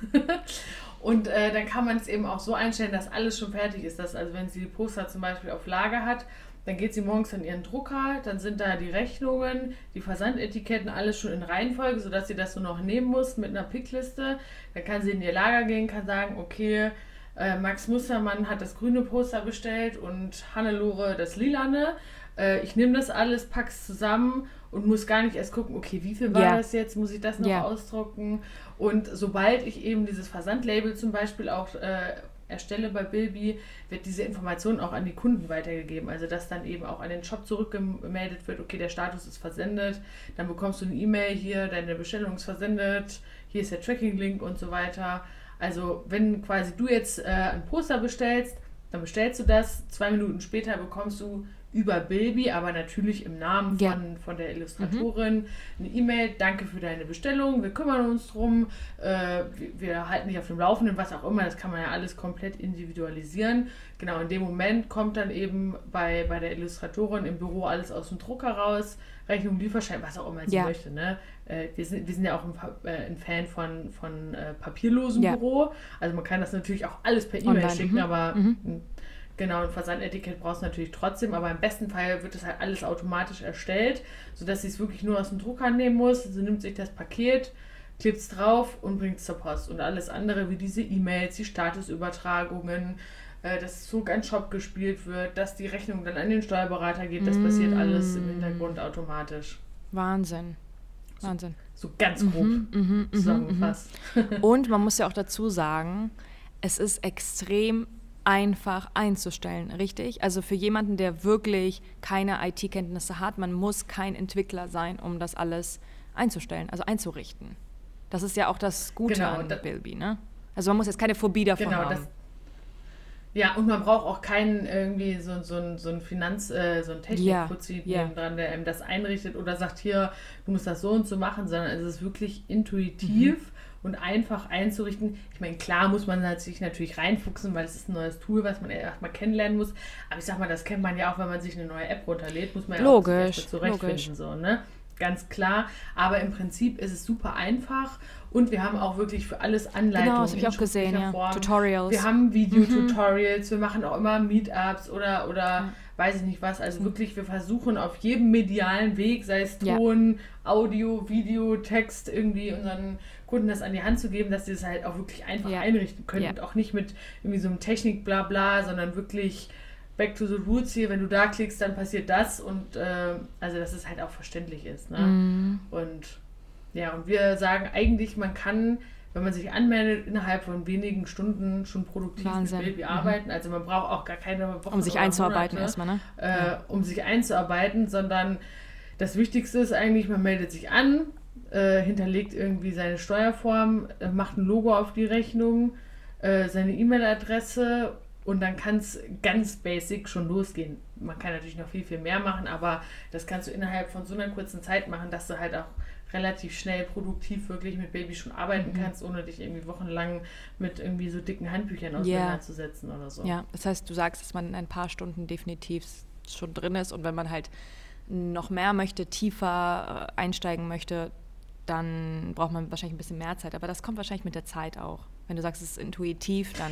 und äh, dann kann man es eben auch so einstellen, dass alles schon fertig ist. Dass, also wenn sie die Poster zum Beispiel auf Lager hat, dann geht sie morgens in ihren Drucker, dann sind da die Rechnungen, die Versandetiketten, alles schon in Reihenfolge, sodass sie das nur noch nehmen muss mit einer Pickliste. Dann kann sie in ihr Lager gehen, kann sagen, okay, äh, Max Mustermann hat das grüne Poster bestellt und Hannelore das lilane. Äh, ich nehme das alles, pack's zusammen und muss gar nicht erst gucken, okay, wie viel war yeah. das jetzt, muss ich das noch yeah. ausdrucken? Und sobald ich eben dieses Versandlabel zum Beispiel auch äh, erstelle bei Bilby, wird diese Information auch an die Kunden weitergegeben. Also dass dann eben auch an den Shop zurückgemeldet wird, okay, der Status ist versendet, dann bekommst du eine E-Mail hier, deine Bestellung ist versendet, hier ist der Tracking-Link und so weiter. Also wenn quasi du jetzt äh, ein Poster bestellst, dann bestellst du das, zwei Minuten später bekommst du über Bilby, aber natürlich im Namen von, ja. von der Illustratorin, mhm. eine E-Mail, danke für deine Bestellung, wir kümmern uns drum, äh, wir, wir halten dich auf dem Laufenden, was auch immer, das kann man ja alles komplett individualisieren. Genau, in dem Moment kommt dann eben bei, bei der Illustratorin im Büro alles aus dem Drucker raus, Rechnung, Lieferschein, was auch immer sie ja. möchte. Ne? Äh, wir, sind, wir sind ja auch ein, äh, ein Fan von, von äh, papierlosem ja. Büro, also man kann das natürlich auch alles per E-Mail schicken, mhm. aber mhm. Genau, ein Versandetikett brauchst du natürlich trotzdem, aber im besten Fall wird das halt alles automatisch erstellt, sodass sie es wirklich nur aus dem Drucker nehmen muss. Sie nimmt sich das Paket, klebt es drauf und bringt es zur Post. Und alles andere wie diese E-Mails, die Statusübertragungen, äh, dass Zug an Shop gespielt wird, dass die Rechnung dann an den Steuerberater geht, das mm. passiert alles im Hintergrund automatisch. Wahnsinn. Wahnsinn. So, so ganz grob mhm, mhm, zusammengefasst. Mhm. Und man muss ja auch dazu sagen, es ist extrem einfach einzustellen, richtig? Also für jemanden, der wirklich keine I T-Kenntnisse hat, man muss kein Entwickler sein, um das alles einzustellen, also einzurichten. Das ist ja auch das Gute genau, an das, Bilby, ne? Also man muss jetzt keine Phobie davon genau, haben. Das, ja, und man braucht auch keinen irgendwie so, so, so ein Finanz-, äh, so ein Technikfuzzi ja, ja. dran, der einem das einrichtet oder sagt, hier, du musst das so und so machen, sondern es ist wirklich intuitiv mhm. und einfach einzurichten. Ich meine, klar muss man sich natürlich reinfuchsen, weil es ist ein neues Tool, was man erstmal kennenlernen muss. Aber ich sag mal, das kennt man ja auch, wenn man sich eine neue App runterlädt, muss man ja logisch, auch zurechtfinden. So, ne? ganz klar. Aber im Prinzip ist es super einfach und wir haben auch wirklich für alles Anleitungen. Genau, das habe ich auch gesehen, ja. Form. Tutorials. Wir haben Video-Tutorials, mhm. wir machen auch immer Meetups oder, oder ja. weiß ich nicht was. Also wirklich, wir versuchen auf jedem medialen Weg, sei es Ton, ja. Audio, Video, Text, irgendwie unseren Kunden das an die Hand zu geben, dass sie das halt auch wirklich einfach ja. einrichten können ja. und auch nicht mit irgendwie so einem Technik-Blabla, sondern wirklich back to the roots hier, wenn du da klickst, dann passiert das und äh, also dass es halt auch verständlich ist. Ne? Mm. Und ja, und wir sagen eigentlich, man kann, wenn man sich anmeldet, innerhalb von wenigen Stunden schon produktiv Wahnsinn. mit Baby mhm. arbeiten. Also man braucht auch gar keine Wochen um sich einzuarbeiten Monate, erstmal, ne? Äh, ja. um sich einzuarbeiten, sondern das Wichtigste ist eigentlich, man meldet sich an, äh, hinterlegt irgendwie seine Steuerform, äh, macht ein Logo auf die Rechnung, äh, seine E-Mail-Adresse und dann kann es ganz basic schon losgehen. Man kann natürlich noch viel, viel mehr machen, aber das kannst du innerhalb von so einer kurzen Zeit machen, dass du halt auch relativ schnell produktiv wirklich mit Baby schon arbeiten mhm. kannst, ohne dich irgendwie wochenlang mit irgendwie so dicken Handbüchern auseinanderzusetzen yeah. oder so. Ja, das heißt, du sagst, dass man in ein paar Stunden definitiv schon drin ist und wenn man halt noch mehr möchte, tiefer einsteigen möchte, dann braucht man wahrscheinlich ein bisschen mehr Zeit. Aber das kommt wahrscheinlich mit der Zeit auch. Wenn du sagst, es ist intuitiv, dann...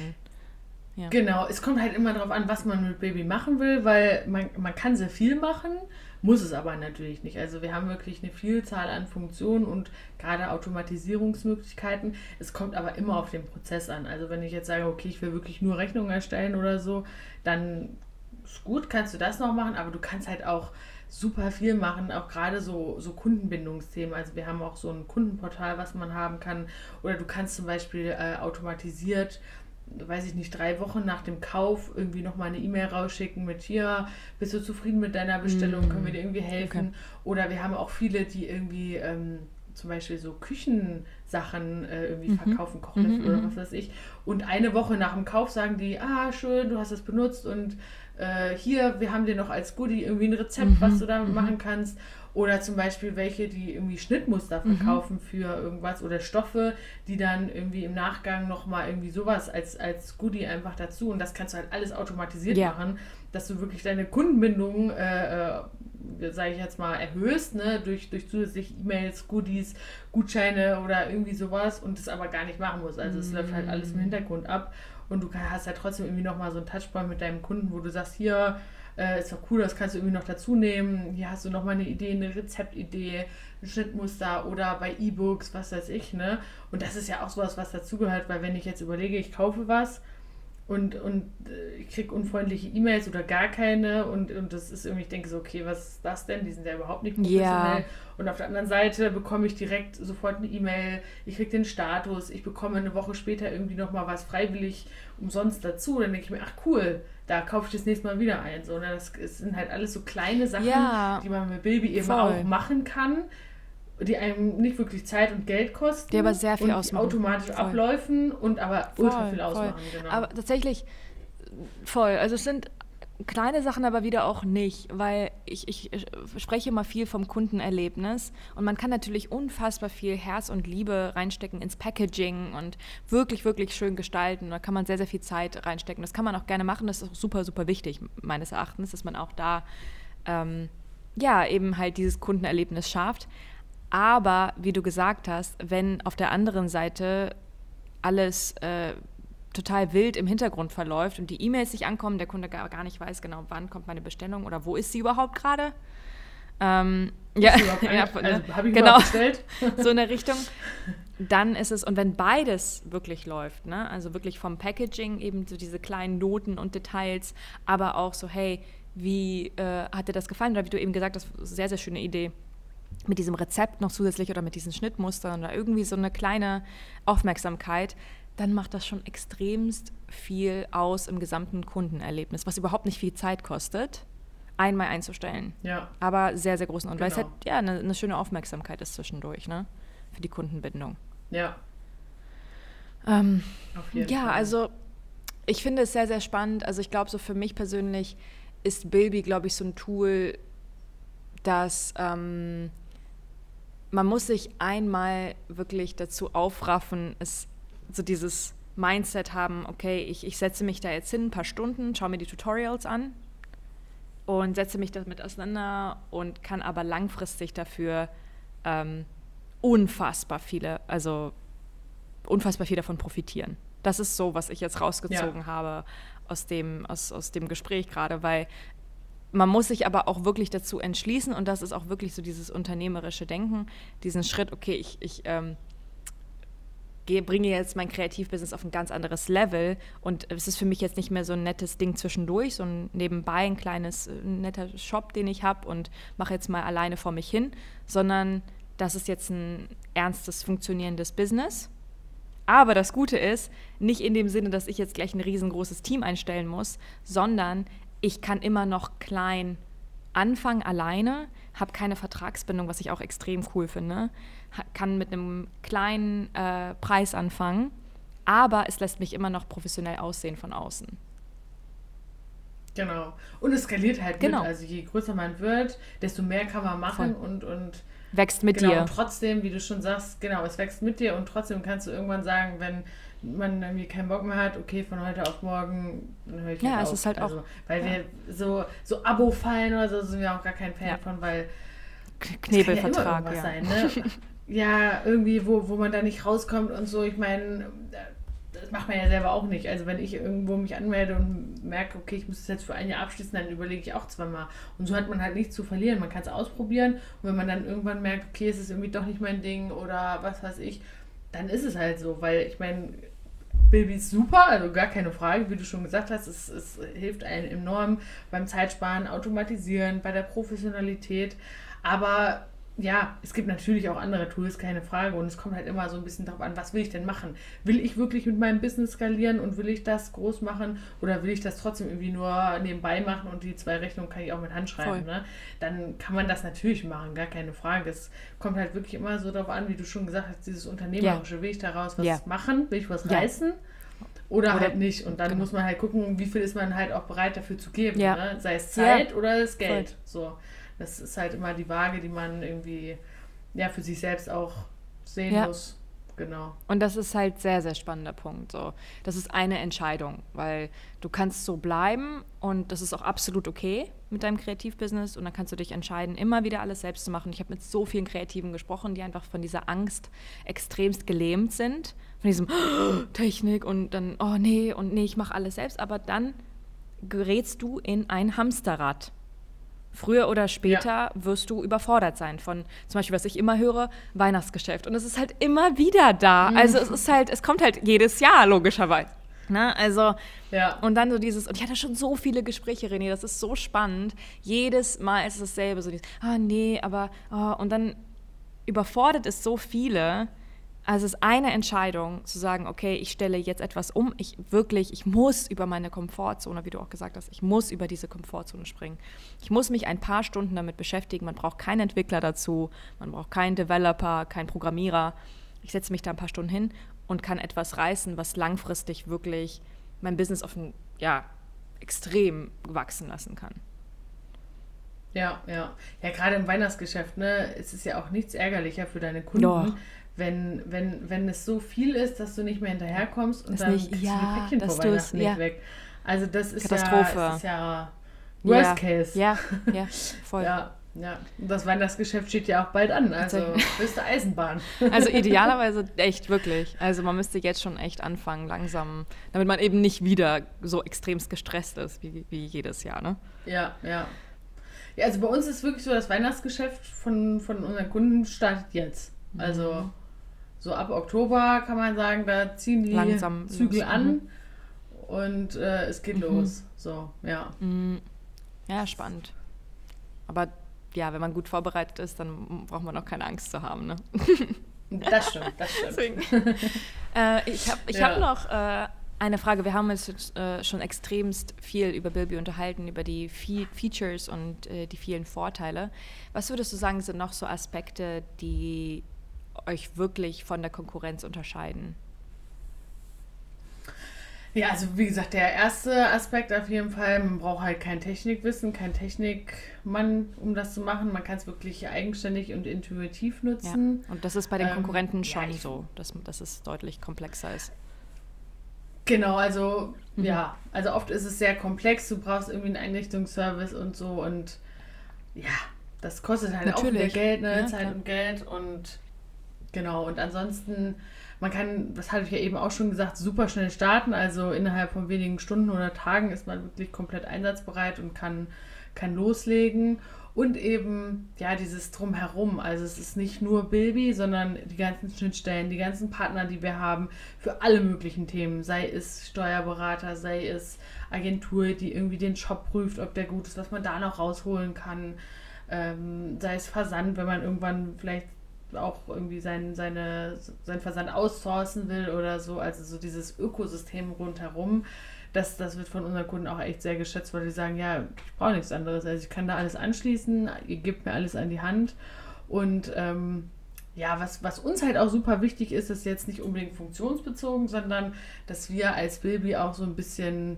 Ja. Genau, es kommt halt immer darauf an, was man mit Baby machen will, weil man, man kann sehr viel machen, muss es aber natürlich nicht. Also wir haben wirklich eine Vielzahl an Funktionen und gerade Automatisierungsmöglichkeiten. Es kommt aber immer auf den Prozess an. Also wenn ich jetzt sage, okay, ich will wirklich nur Rechnungen erstellen oder so, dann ist gut, kannst du das noch machen, aber du kannst halt auch super viel machen, auch gerade so, so Kundenbindungsthemen. Also wir haben auch so ein Kundenportal, was man haben kann. Oder du kannst zum Beispiel äh, automatisiert weiß ich nicht, drei Wochen nach dem Kauf irgendwie nochmal eine E-Mail rausschicken mit hier, bist du zufrieden mit deiner Bestellung, können wir dir irgendwie helfen? Okay. Oder wir haben auch viele, die irgendwie ähm, zum Beispiel so Küchensachen äh, irgendwie mhm. verkaufen, Kochlöffel mhm. oder was weiß ich. Und eine Woche nach dem Kauf sagen die, ah, schön, du hast es benutzt und äh, hier, wir haben dir noch als Goodie irgendwie ein Rezept, mhm. was du damit mhm. machen kannst. Oder zum Beispiel welche, die irgendwie Schnittmuster verkaufen mhm. für irgendwas oder Stoffe, die dann irgendwie im Nachgang nochmal irgendwie sowas als, als Goodie einfach dazu. Und das kannst du halt alles automatisiert ja. machen, dass du wirklich deine Kundenbindung, äh, äh, sage ich jetzt mal, erhöhst, ne, durch, durch zusätzliche E-Mails, Goodies, Gutscheine oder irgendwie sowas und das aber gar nicht machen musst. Also es mhm. läuft halt alles im Hintergrund ab und du hast halt trotzdem irgendwie nochmal so einen Touchpoint mit deinem Kunden, wo du sagst, hier, Äh, ist doch cool, das kannst du irgendwie noch dazu nehmen. Hier hast du noch mal eine Idee, eine Rezeptidee, ein Schnittmuster oder bei E-Books, was weiß ich, ne? Und das ist ja auch sowas, was dazugehört, weil wenn ich jetzt überlege, ich kaufe was und, und äh, ich kriege unfreundliche E-Mails oder gar keine und, und das ist irgendwie, ich denke so, okay, was ist das denn? Die sind ja überhaupt nicht professionell. Yeah. Und auf der anderen Seite bekomme ich direkt sofort eine E-Mail, ich kriege den Status, ich bekomme eine Woche später irgendwie noch mal was freiwillig umsonst dazu. Dann denke ich mir, ach cool, da kaufe ich das nächste Mal wieder ein. So, ne? Das, das sind halt alles so kleine Sachen, ja, die man mit Baby eben voll. auch machen kann, die einem nicht wirklich Zeit und Geld kosten. Die aber sehr viel und ausmachen. automatisch voll. abläufen und aber voll, ultra viel ausmachen. Genau. Aber tatsächlich voll. Also es sind kleine Sachen aber wieder auch nicht, weil ich, ich, ich spreche immer viel vom Kundenerlebnis und man kann natürlich unfassbar viel Herz und Liebe reinstecken ins Packaging und wirklich, wirklich schön gestalten. Da kann man sehr, sehr viel Zeit reinstecken. Das kann man auch gerne machen, das ist auch super, super wichtig meines Erachtens, dass man auch da ähm, ja eben halt dieses Kundenerlebnis schafft. Aber wie du gesagt hast, wenn auf der anderen Seite alles äh, total wild im Hintergrund verläuft und die E-Mails nicht ankommen, der Kunde gar, gar nicht weiß genau, wann kommt meine Bestellung oder wo ist sie überhaupt gerade. Ähm, ja, ja also, ne? Hab ich genau, bestellt? So in der Richtung. Dann ist es, und wenn beides wirklich läuft, ne, also wirklich vom Packaging eben so diese kleinen Noten und Details, aber auch so, hey, wie äh, hat dir das gefallen? Oder wie du eben gesagt hast, sehr, sehr schöne Idee. Mit diesem Rezept noch zusätzlich oder mit diesen Schnittmustern oder irgendwie so eine kleine Aufmerksamkeit, dann macht das schon extremst viel aus im gesamten Kundenerlebnis, was überhaupt nicht viel Zeit kostet, einmal einzustellen. Ja. Aber sehr, sehr großen. Und genau. weil es halt ja, eine, eine schöne Aufmerksamkeit ist zwischendurch, ne? Für die Kundenbindung. Ja. Ähm, Auf jeden ja, Fall. also ich finde es sehr, sehr spannend. Also ich glaube, so für mich persönlich ist Bilby, glaube ich, so ein Tool, dass ähm, man muss sich einmal wirklich dazu aufraffen, es so dieses Mindset haben, okay, ich, ich setze mich da jetzt hin, ein paar Stunden, schaue mir die Tutorials an und setze mich damit auseinander und kann aber langfristig dafür ähm, unfassbar viele, also unfassbar viel davon profitieren. Das ist so, was ich jetzt rausgezogen ja. habe aus dem, aus, aus dem Gespräch gerade, weil man muss sich aber auch wirklich dazu entschließen und das ist auch wirklich so dieses unternehmerische Denken, diesen Schritt, okay, ich, ich ähm, gehe, bringe jetzt mein Kreativbusiness auf ein ganz anderes Level und es ist für mich jetzt nicht mehr so ein nettes Ding zwischendurch, so ein nebenbei ein kleines, ein netter Shop, den ich habe und mache jetzt mal alleine vor mich hin, sondern das ist jetzt ein ernstes, funktionierendes Business. Aber das Gute ist, nicht in dem Sinne, dass ich jetzt gleich ein riesengroßes Team einstellen muss, sondern ich kann immer noch klein anfangen alleine, habe keine Vertragsbindung, was ich auch extrem cool finde, kann mit einem kleinen äh, Preis anfangen, aber es lässt mich immer noch professionell aussehen von außen. Genau. Und es skaliert halt genau. mit. Also je größer man wird, desto mehr kann man machen und, und wächst mit genau, dir. Und trotzdem, wie du schon sagst, genau, es wächst mit dir und trotzdem kannst du irgendwann sagen, wenn man irgendwie keinen Bock mehr hat, okay, von heute auf morgen dann höre ich ja, halt es auf. ist halt also, auch, weil ja. wir so, so Abo-Fallen oder so sind wir auch gar kein Fan ja. von, weil Knebelvertrag, ja. ja. Sein, ne? Ja, irgendwie, wo, wo man da nicht rauskommt und so, ich meine, das macht man ja selber auch nicht. Also wenn ich irgendwo mich anmelde und merke, okay, ich muss das jetzt für ein Jahr abschließen, dann überlege ich auch zweimal. Und so hat man halt nichts zu verlieren. Man kann es ausprobieren und wenn man dann irgendwann merkt, okay, es ist irgendwie doch nicht mein Ding oder was weiß ich, dann ist es halt so, weil ich meine, Bilby ist super, also gar keine Frage, wie du schon gesagt hast, es, es hilft einem enorm beim Zeitsparen, Automatisieren, bei der Professionalität, aber ja, es gibt natürlich auch andere Tools, keine Frage. Und es kommt halt immer so ein bisschen darauf an, was will ich denn machen? Will ich wirklich mit meinem Business skalieren und will ich das groß machen? Oder will ich das trotzdem irgendwie nur nebenbei machen und die zwei Rechnungen kann ich auch mit Hand schreiben? Ne? Dann kann man das natürlich machen, gar keine Frage. Es kommt halt wirklich immer so darauf an, wie du schon gesagt hast, dieses Unternehmerische. Yeah. Will ich daraus was yeah. machen? Will ich was yeah. reißen? Oder, oder halt nicht. Und dann genau. muss man halt gucken, wie viel ist man halt auch bereit dafür zu geben. Ja. Ne? Sei es Zeit ja. oder das Geld. Voll. So. Das ist halt immer die Waage, die man irgendwie ja, für sich selbst auch sehen ja. muss. Genau. Und das ist halt ein sehr, sehr spannender Punkt. So. Das ist eine Entscheidung, weil du kannst so bleiben und das ist auch absolut okay mit deinem Kreativbusiness und dann kannst du dich entscheiden, immer wieder alles selbst zu machen. Ich habe mit so vielen Kreativen gesprochen, die einfach von dieser Angst extremst gelähmt sind, von diesem oh, Technik und dann, oh nee, und nee, ich mache alles selbst, aber dann gerätst du in ein Hamsterrad. Früher oder später ja. wirst du überfordert sein von, zum Beispiel, was ich immer höre, Weihnachtsgeschäft. Und es ist halt immer wieder da. Mhm. Also es ist halt, es kommt halt jedes Jahr, logischerweise. Ne? Also, ja. und dann so dieses, und ich hatte schon so viele Gespräche, René, das ist so spannend. Jedes Mal ist es dasselbe, so dieses, ah nee, aber, oh, und dann überfordert es so viele. Also es ist eine Entscheidung, zu sagen, okay, ich stelle jetzt etwas um, ich wirklich, ich muss über meine Komfortzone, wie du auch gesagt hast, ich muss über diese Komfortzone springen. Ich muss mich ein paar Stunden damit beschäftigen, man braucht keinen Entwickler dazu, man braucht keinen Developer, keinen Programmierer. Ich setze mich da ein paar Stunden hin und kann etwas reißen, was langfristig wirklich mein Business auf ein, ja, extrem wachsen lassen kann. Ja, ja. Ja, gerade im Weihnachtsgeschäft, ne, ist es ja auch nichts ärgerlicher für deine Kunden, ja. Wenn, wenn, wenn es so viel ist, dass du nicht mehr hinterherkommst und das dann nicht, kriegst ja, du die Päckchen vor Weihnachten ja. nicht weg. Also das ist Katastrophe. ja, das ist ja Worst ja. Case. Ja, ja, voll. ja, ja. Und das Weihnachtsgeschäft steht ja auch bald an, also höchste Eisenbahn. Also idealerweise echt wirklich. Also man müsste jetzt schon echt anfangen, langsam, damit man eben nicht wieder so extremst gestresst ist, wie, wie jedes Jahr, ne? Ja, ja. Ja, also bei uns ist wirklich so, das Weihnachtsgeschäft von, von unseren Kunden startet jetzt. Also mhm. so ab Oktober kann man sagen, da ziehen die langsam Zügel los. an mhm. und äh, es geht mhm. los. So, ja. Mhm. Ja, spannend. Aber ja, wenn man gut vorbereitet ist, dann braucht man auch keine Angst zu haben, ne? Das stimmt, das stimmt. äh, ich habe ich ja. hab noch äh, eine Frage. Wir haben uns jetzt äh, schon extremst viel über Bilby unterhalten, über die Fe- Features und äh, die vielen Vorteile. Was würdest du sagen, sind noch so Aspekte, die euch wirklich von der Konkurrenz unterscheiden? Ja, also wie gesagt, der erste Aspekt auf jeden Fall, man braucht halt kein Technikwissen, kein Technikmann, um das zu machen. Man kann es wirklich eigenständig und intuitiv nutzen. Ja. Und das ist bei den Konkurrenten ähm, schon ja, so, dass, dass es deutlich komplexer ist. Genau, also mhm. ja, also oft ist es sehr komplex, du brauchst irgendwie einen Einrichtungsservice und so und ja, das kostet halt Natürlich. auch wieder Geld, ne? Ja, Zeit klar. und Geld und genau, und ansonsten, man kann, das hatte ich ja eben auch schon gesagt, super schnell starten, also innerhalb von wenigen Stunden oder Tagen ist man wirklich komplett einsatzbereit und kann, kann loslegen. Und eben, ja, dieses Drumherum. Also es ist nicht nur Bilby, sondern die ganzen Schnittstellen, die ganzen Partner, die wir haben, für alle möglichen Themen. Sei es Steuerberater, sei es Agentur, die irgendwie den Shop prüft, ob der gut ist, was man da noch rausholen kann. Ähm, sei es Versand, wenn man irgendwann vielleicht auch irgendwie sein, seine, seinen Versand outsourcen will oder so. Also so dieses Ökosystem rundherum. Das, das wird von unseren Kunden auch echt sehr geschätzt, weil die sagen, ja, ich brauche nichts anderes. Also ich kann da alles anschließen, ihr gebt mir alles an die Hand. Und ähm, ja, was, was uns halt auch super wichtig ist, ist jetzt nicht unbedingt funktionsbezogen, sondern dass wir als Bilby auch so ein bisschen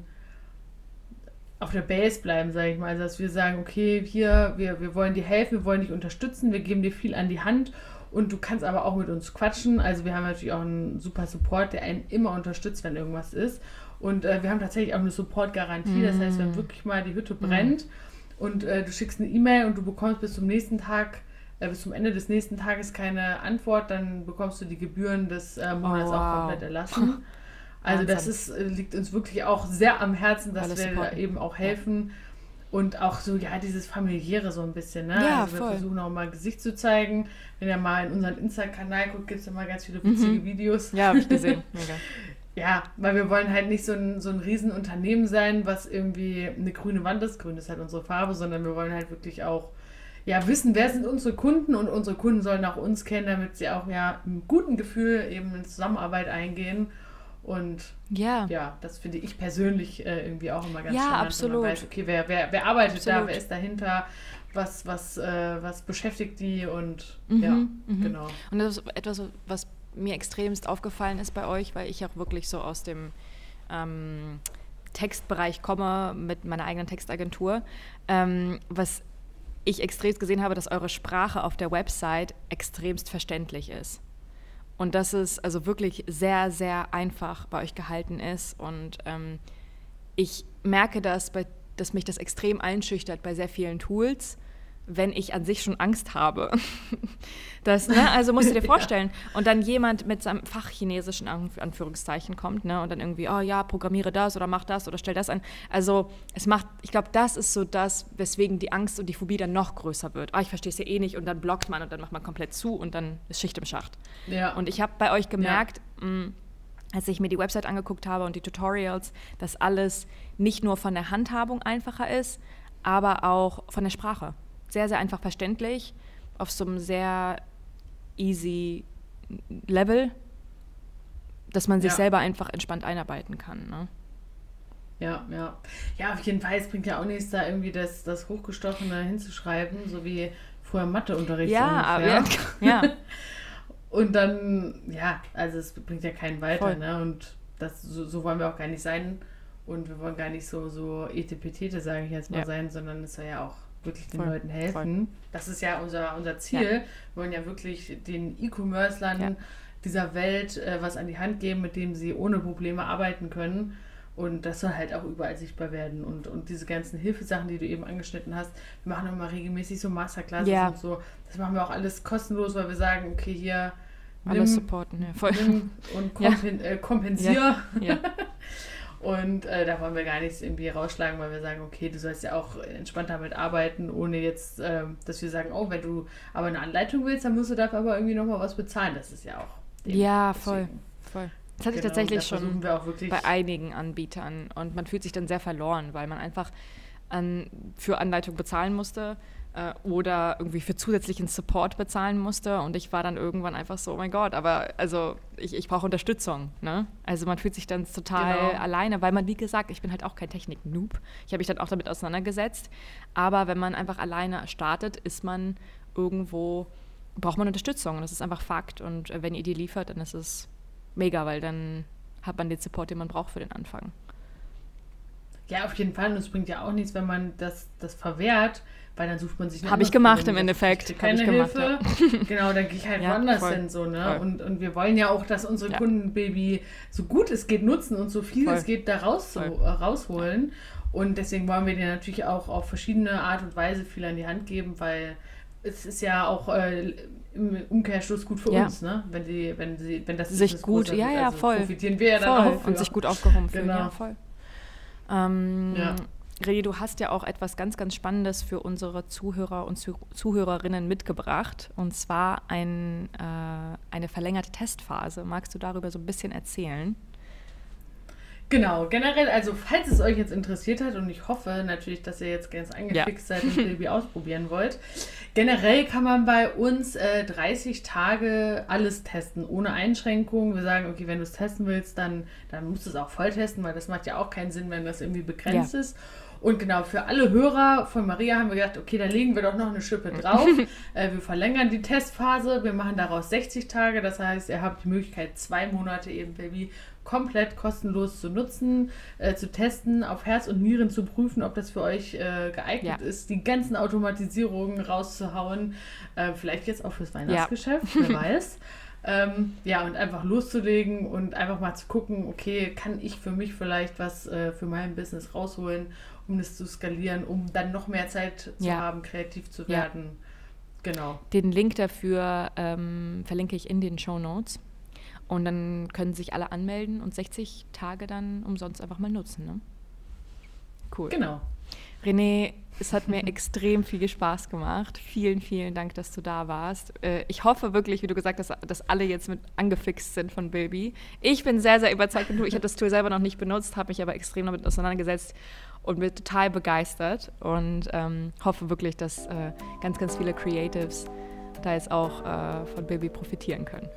auf der Base bleiben, sage ich mal. Also dass wir sagen, okay, hier, wir, wir wollen dir helfen, wir wollen dich unterstützen, wir geben dir viel an die Hand. Und du kannst aber auch mit uns quatschen. Also wir haben natürlich auch einen super Support, der einen immer unterstützt, wenn irgendwas ist. Und äh, wir haben tatsächlich auch eine Support-Garantie. Mm. Das heißt, wenn wirklich mal die Hütte brennt mm. und äh, du schickst eine E-Mail und du bekommst bis zum nächsten Tag, äh, bis zum Ende des nächsten Tages keine Antwort, dann bekommst du die Gebühren des äh, Monats oh, wow. auch komplett erlassen. Also das ist, äh, liegt uns wirklich auch sehr am Herzen, dass Alles wir supporten. eben auch helfen. Und auch so, ja, dieses Familiäre so ein bisschen, ne? Ja, also wir voll. versuchen auch mal Gesicht zu zeigen. Wenn ihr mal in unseren Insta-Kanal guckt, gibt es ja mal ganz viele witzige mhm. Videos. Ja, habe ich gesehen. Mega. Ja, weil wir wollen halt nicht so ein, so ein Riesenunternehmen sein, was irgendwie eine grüne Wand ist. Grün ist halt unsere Farbe, sondern wir wollen halt wirklich auch ja, wissen, wer sind unsere Kunden und unsere Kunden sollen auch uns kennen, damit sie auch ja mit gutem Gefühl eben in Zusammenarbeit eingehen. Und ja, ja das finde ich persönlich äh, irgendwie auch immer ganz ja, spannend, absolut. wenn man weiß, okay, wer, wer, wer arbeitet absolut. da, wer ist dahinter, was, was, äh, was beschäftigt die und mhm, ja, mhm. genau. Und das ist etwas, was mir extremst aufgefallen ist bei euch, weil ich auch wirklich so aus dem ähm, Textbereich komme mit meiner eigenen Textagentur, ähm, was ich extremst gesehen habe, dass eure Sprache auf der Website extremst verständlich ist. Und dass es also wirklich sehr, sehr einfach bei euch gehalten ist. Und ähm, ich merke, dass, bei, dass mich das extrem einschüchtert bei sehr vielen Tools, wenn ich an sich schon Angst habe. Das, ne? Also musst du dir vorstellen. Ja. Und dann jemand mit seinem Fachchinesischen Anführungszeichen kommt, ne? Und dann irgendwie, oh ja, programmiere das oder mach das oder stell das an. Also es macht, ich glaube, das ist so das, weswegen die Angst und die Phobie dann noch größer wird. Ah, ich verstehe es ja eh nicht und dann blockt man und dann macht man komplett zu und dann ist Schicht im Schacht. Ja. Und ich habe bei euch gemerkt, ja. mh, als ich mir die Website angeguckt habe und die Tutorials, dass alles nicht nur von der Handhabung einfacher ist, aber auch von der Sprache. Sehr, sehr einfach verständlich, auf so einem sehr easy Level, dass man sich ja. selber einfach entspannt einarbeiten kann. Ne? Ja, ja. Ja, auf jeden Fall, es bringt ja auch nichts, da irgendwie das, das Hochgestochene hinzuschreiben, so wie früher Matheunterricht. Ja, ungefähr. ja. ja. Und dann, ja, also es bringt ja keinen weiter, ne? Und das, so, so wollen wir auch gar nicht sein. Und wir wollen gar nicht so, so Etepetete, sage ich jetzt mal, ja. sein, sondern es soll ja auch wirklich den Voll. Leuten helfen. Voll. Das ist ja unser, unser Ziel. Ja. Wir wollen ja wirklich den E-Commerce-Lern ja. dieser Welt äh, was an die Hand geben, mit dem sie ohne Probleme arbeiten können. Und das soll halt auch überall sichtbar werden. Und, und diese ganzen Hilfesachen, die du eben angeschnitten hast, wir machen immer regelmäßig so Masterclasses ja. und so. Das machen wir auch alles kostenlos, weil wir sagen, okay, hier nimm, alles supporten, ja, voll. nimm und kompen, ja. äh, kompensier. Ja. Ja. Und äh, da wollen wir gar nichts irgendwie rausschlagen, weil wir sagen, okay, du sollst ja auch entspannt damit arbeiten, ohne jetzt, äh, dass wir sagen, oh, wenn du aber eine Anleitung willst, dann musst du dafür aber irgendwie nochmal was bezahlen. Das ist ja auch... Ja, voll, voll. Das hatte genau, ich tatsächlich schon bei einigen Anbietern. Und man fühlt sich dann sehr verloren, weil man einfach an, für Anleitung bezahlen musste äh, oder irgendwie für zusätzlichen Support bezahlen musste. Und ich war dann irgendwann einfach so, oh mein Gott, aber also ich, ich brauche Unterstützung. Ne? Also man fühlt sich dann total genau. alleine, weil man, wie gesagt, ich bin halt auch kein Technik-Noob. Ich habe mich dann auch damit auseinandergesetzt. Aber wenn man einfach alleine startet, ist man irgendwo, braucht man Unterstützung. Und das ist einfach Fakt. Und wenn ihr die liefert, dann ist es mega, weil dann hat man den Support, den man braucht für den Anfang. Ja, auf jeden Fall. Und es bringt ja auch nichts, wenn man das, das verwehrt, weil dann sucht man sich... Habe ich gemacht im Endeffekt. Keine ich Hilfe. Gemacht, ja. Genau, dann gehe ich halt ja, woanders voll, hin. So, ne? Voll. Und, und wir wollen ja auch, dass unsere ja. Kunden Baby so gut es geht nutzen und so viel voll. es geht da raus so, äh, rausholen. Und deswegen wollen wir dir natürlich auch auf verschiedene Art und Weise viel an die Hand geben, weil es ist ja auch äh, im Umkehrschluss gut für ja. uns, ne? Wenn sie, wenn sie, wenn das sich gut, ja, ja, also voll. profitieren wir ja voll. dann auch für. Und sich gut aufgehoben fühlen, genau. ja, voll. Ähm, ja. René, du hast ja auch etwas ganz, ganz Spannendes für unsere Zuhörer und Zuhörerinnen mitgebracht, und zwar ein, äh, eine verlängerte Testphase. Magst du darüber so ein bisschen erzählen? Genau, generell, also falls es euch jetzt interessiert hat, und ich hoffe natürlich, dass ihr jetzt ganz angefixt ja. seid und Baby ausprobieren wollt, generell kann man bei uns äh, dreißig Tage alles testen, ohne Einschränkungen. Wir sagen, okay, wenn du es testen willst, dann, dann musst du es auch voll testen, weil das macht ja auch keinen Sinn, wenn das irgendwie begrenzt ja. ist. Und genau, für alle Hörer von Maria haben wir gedacht, okay, da legen wir doch noch eine Schippe drauf. äh, wir verlängern die Testphase, wir machen daraus sechzig Tage. Das heißt, ihr habt die Möglichkeit, zwei Monate eben Baby komplett kostenlos zu nutzen, äh, zu testen, auf Herz und Nieren zu prüfen, ob das für euch äh, geeignet ja. ist, die ganzen Automatisierungen rauszuhauen. Äh, vielleicht jetzt auch fürs Weihnachtsgeschäft, ja. wer weiß. Ähm, ja, und einfach loszulegen und einfach mal zu gucken, okay, kann ich für mich vielleicht was äh, für mein Business rausholen, um das zu skalieren, um dann noch mehr Zeit zu ja. haben, kreativ zu werden. Ja. Genau. Den Link dafür ähm, verlinke ich in den Shownotes. Und dann können sich alle anmelden und sechzig Tage dann umsonst einfach mal nutzen. Ne? Cool. Genau. René, es hat mir extrem viel Spaß gemacht. Vielen, vielen Dank, dass du da warst. Ich hoffe wirklich, wie du gesagt hast, dass alle jetzt mit angefixt sind von Bilby. Ich bin sehr, sehr überzeugt. Ich habe das Tool selber noch nicht benutzt, habe mich aber extrem damit auseinandergesetzt und bin total begeistert. Und ähm, hoffe wirklich, dass äh, ganz, ganz viele Creatives da jetzt auch äh, von Bilby profitieren können.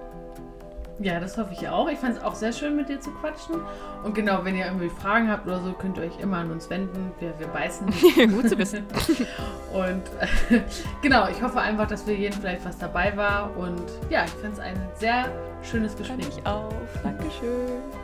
Ja, das hoffe ich auch. Ich fand es auch sehr schön, mit dir zu quatschen. Und genau, wenn ihr irgendwie Fragen habt oder so, könnt ihr euch immer an uns wenden. Wir, wir beißen nicht. Gut zu wissen. Und äh, genau, ich hoffe einfach, dass für jeden vielleicht was dabei war. Und ja, ich fand es ein sehr schönes Gespräch. Fand ich auch. Dankeschön.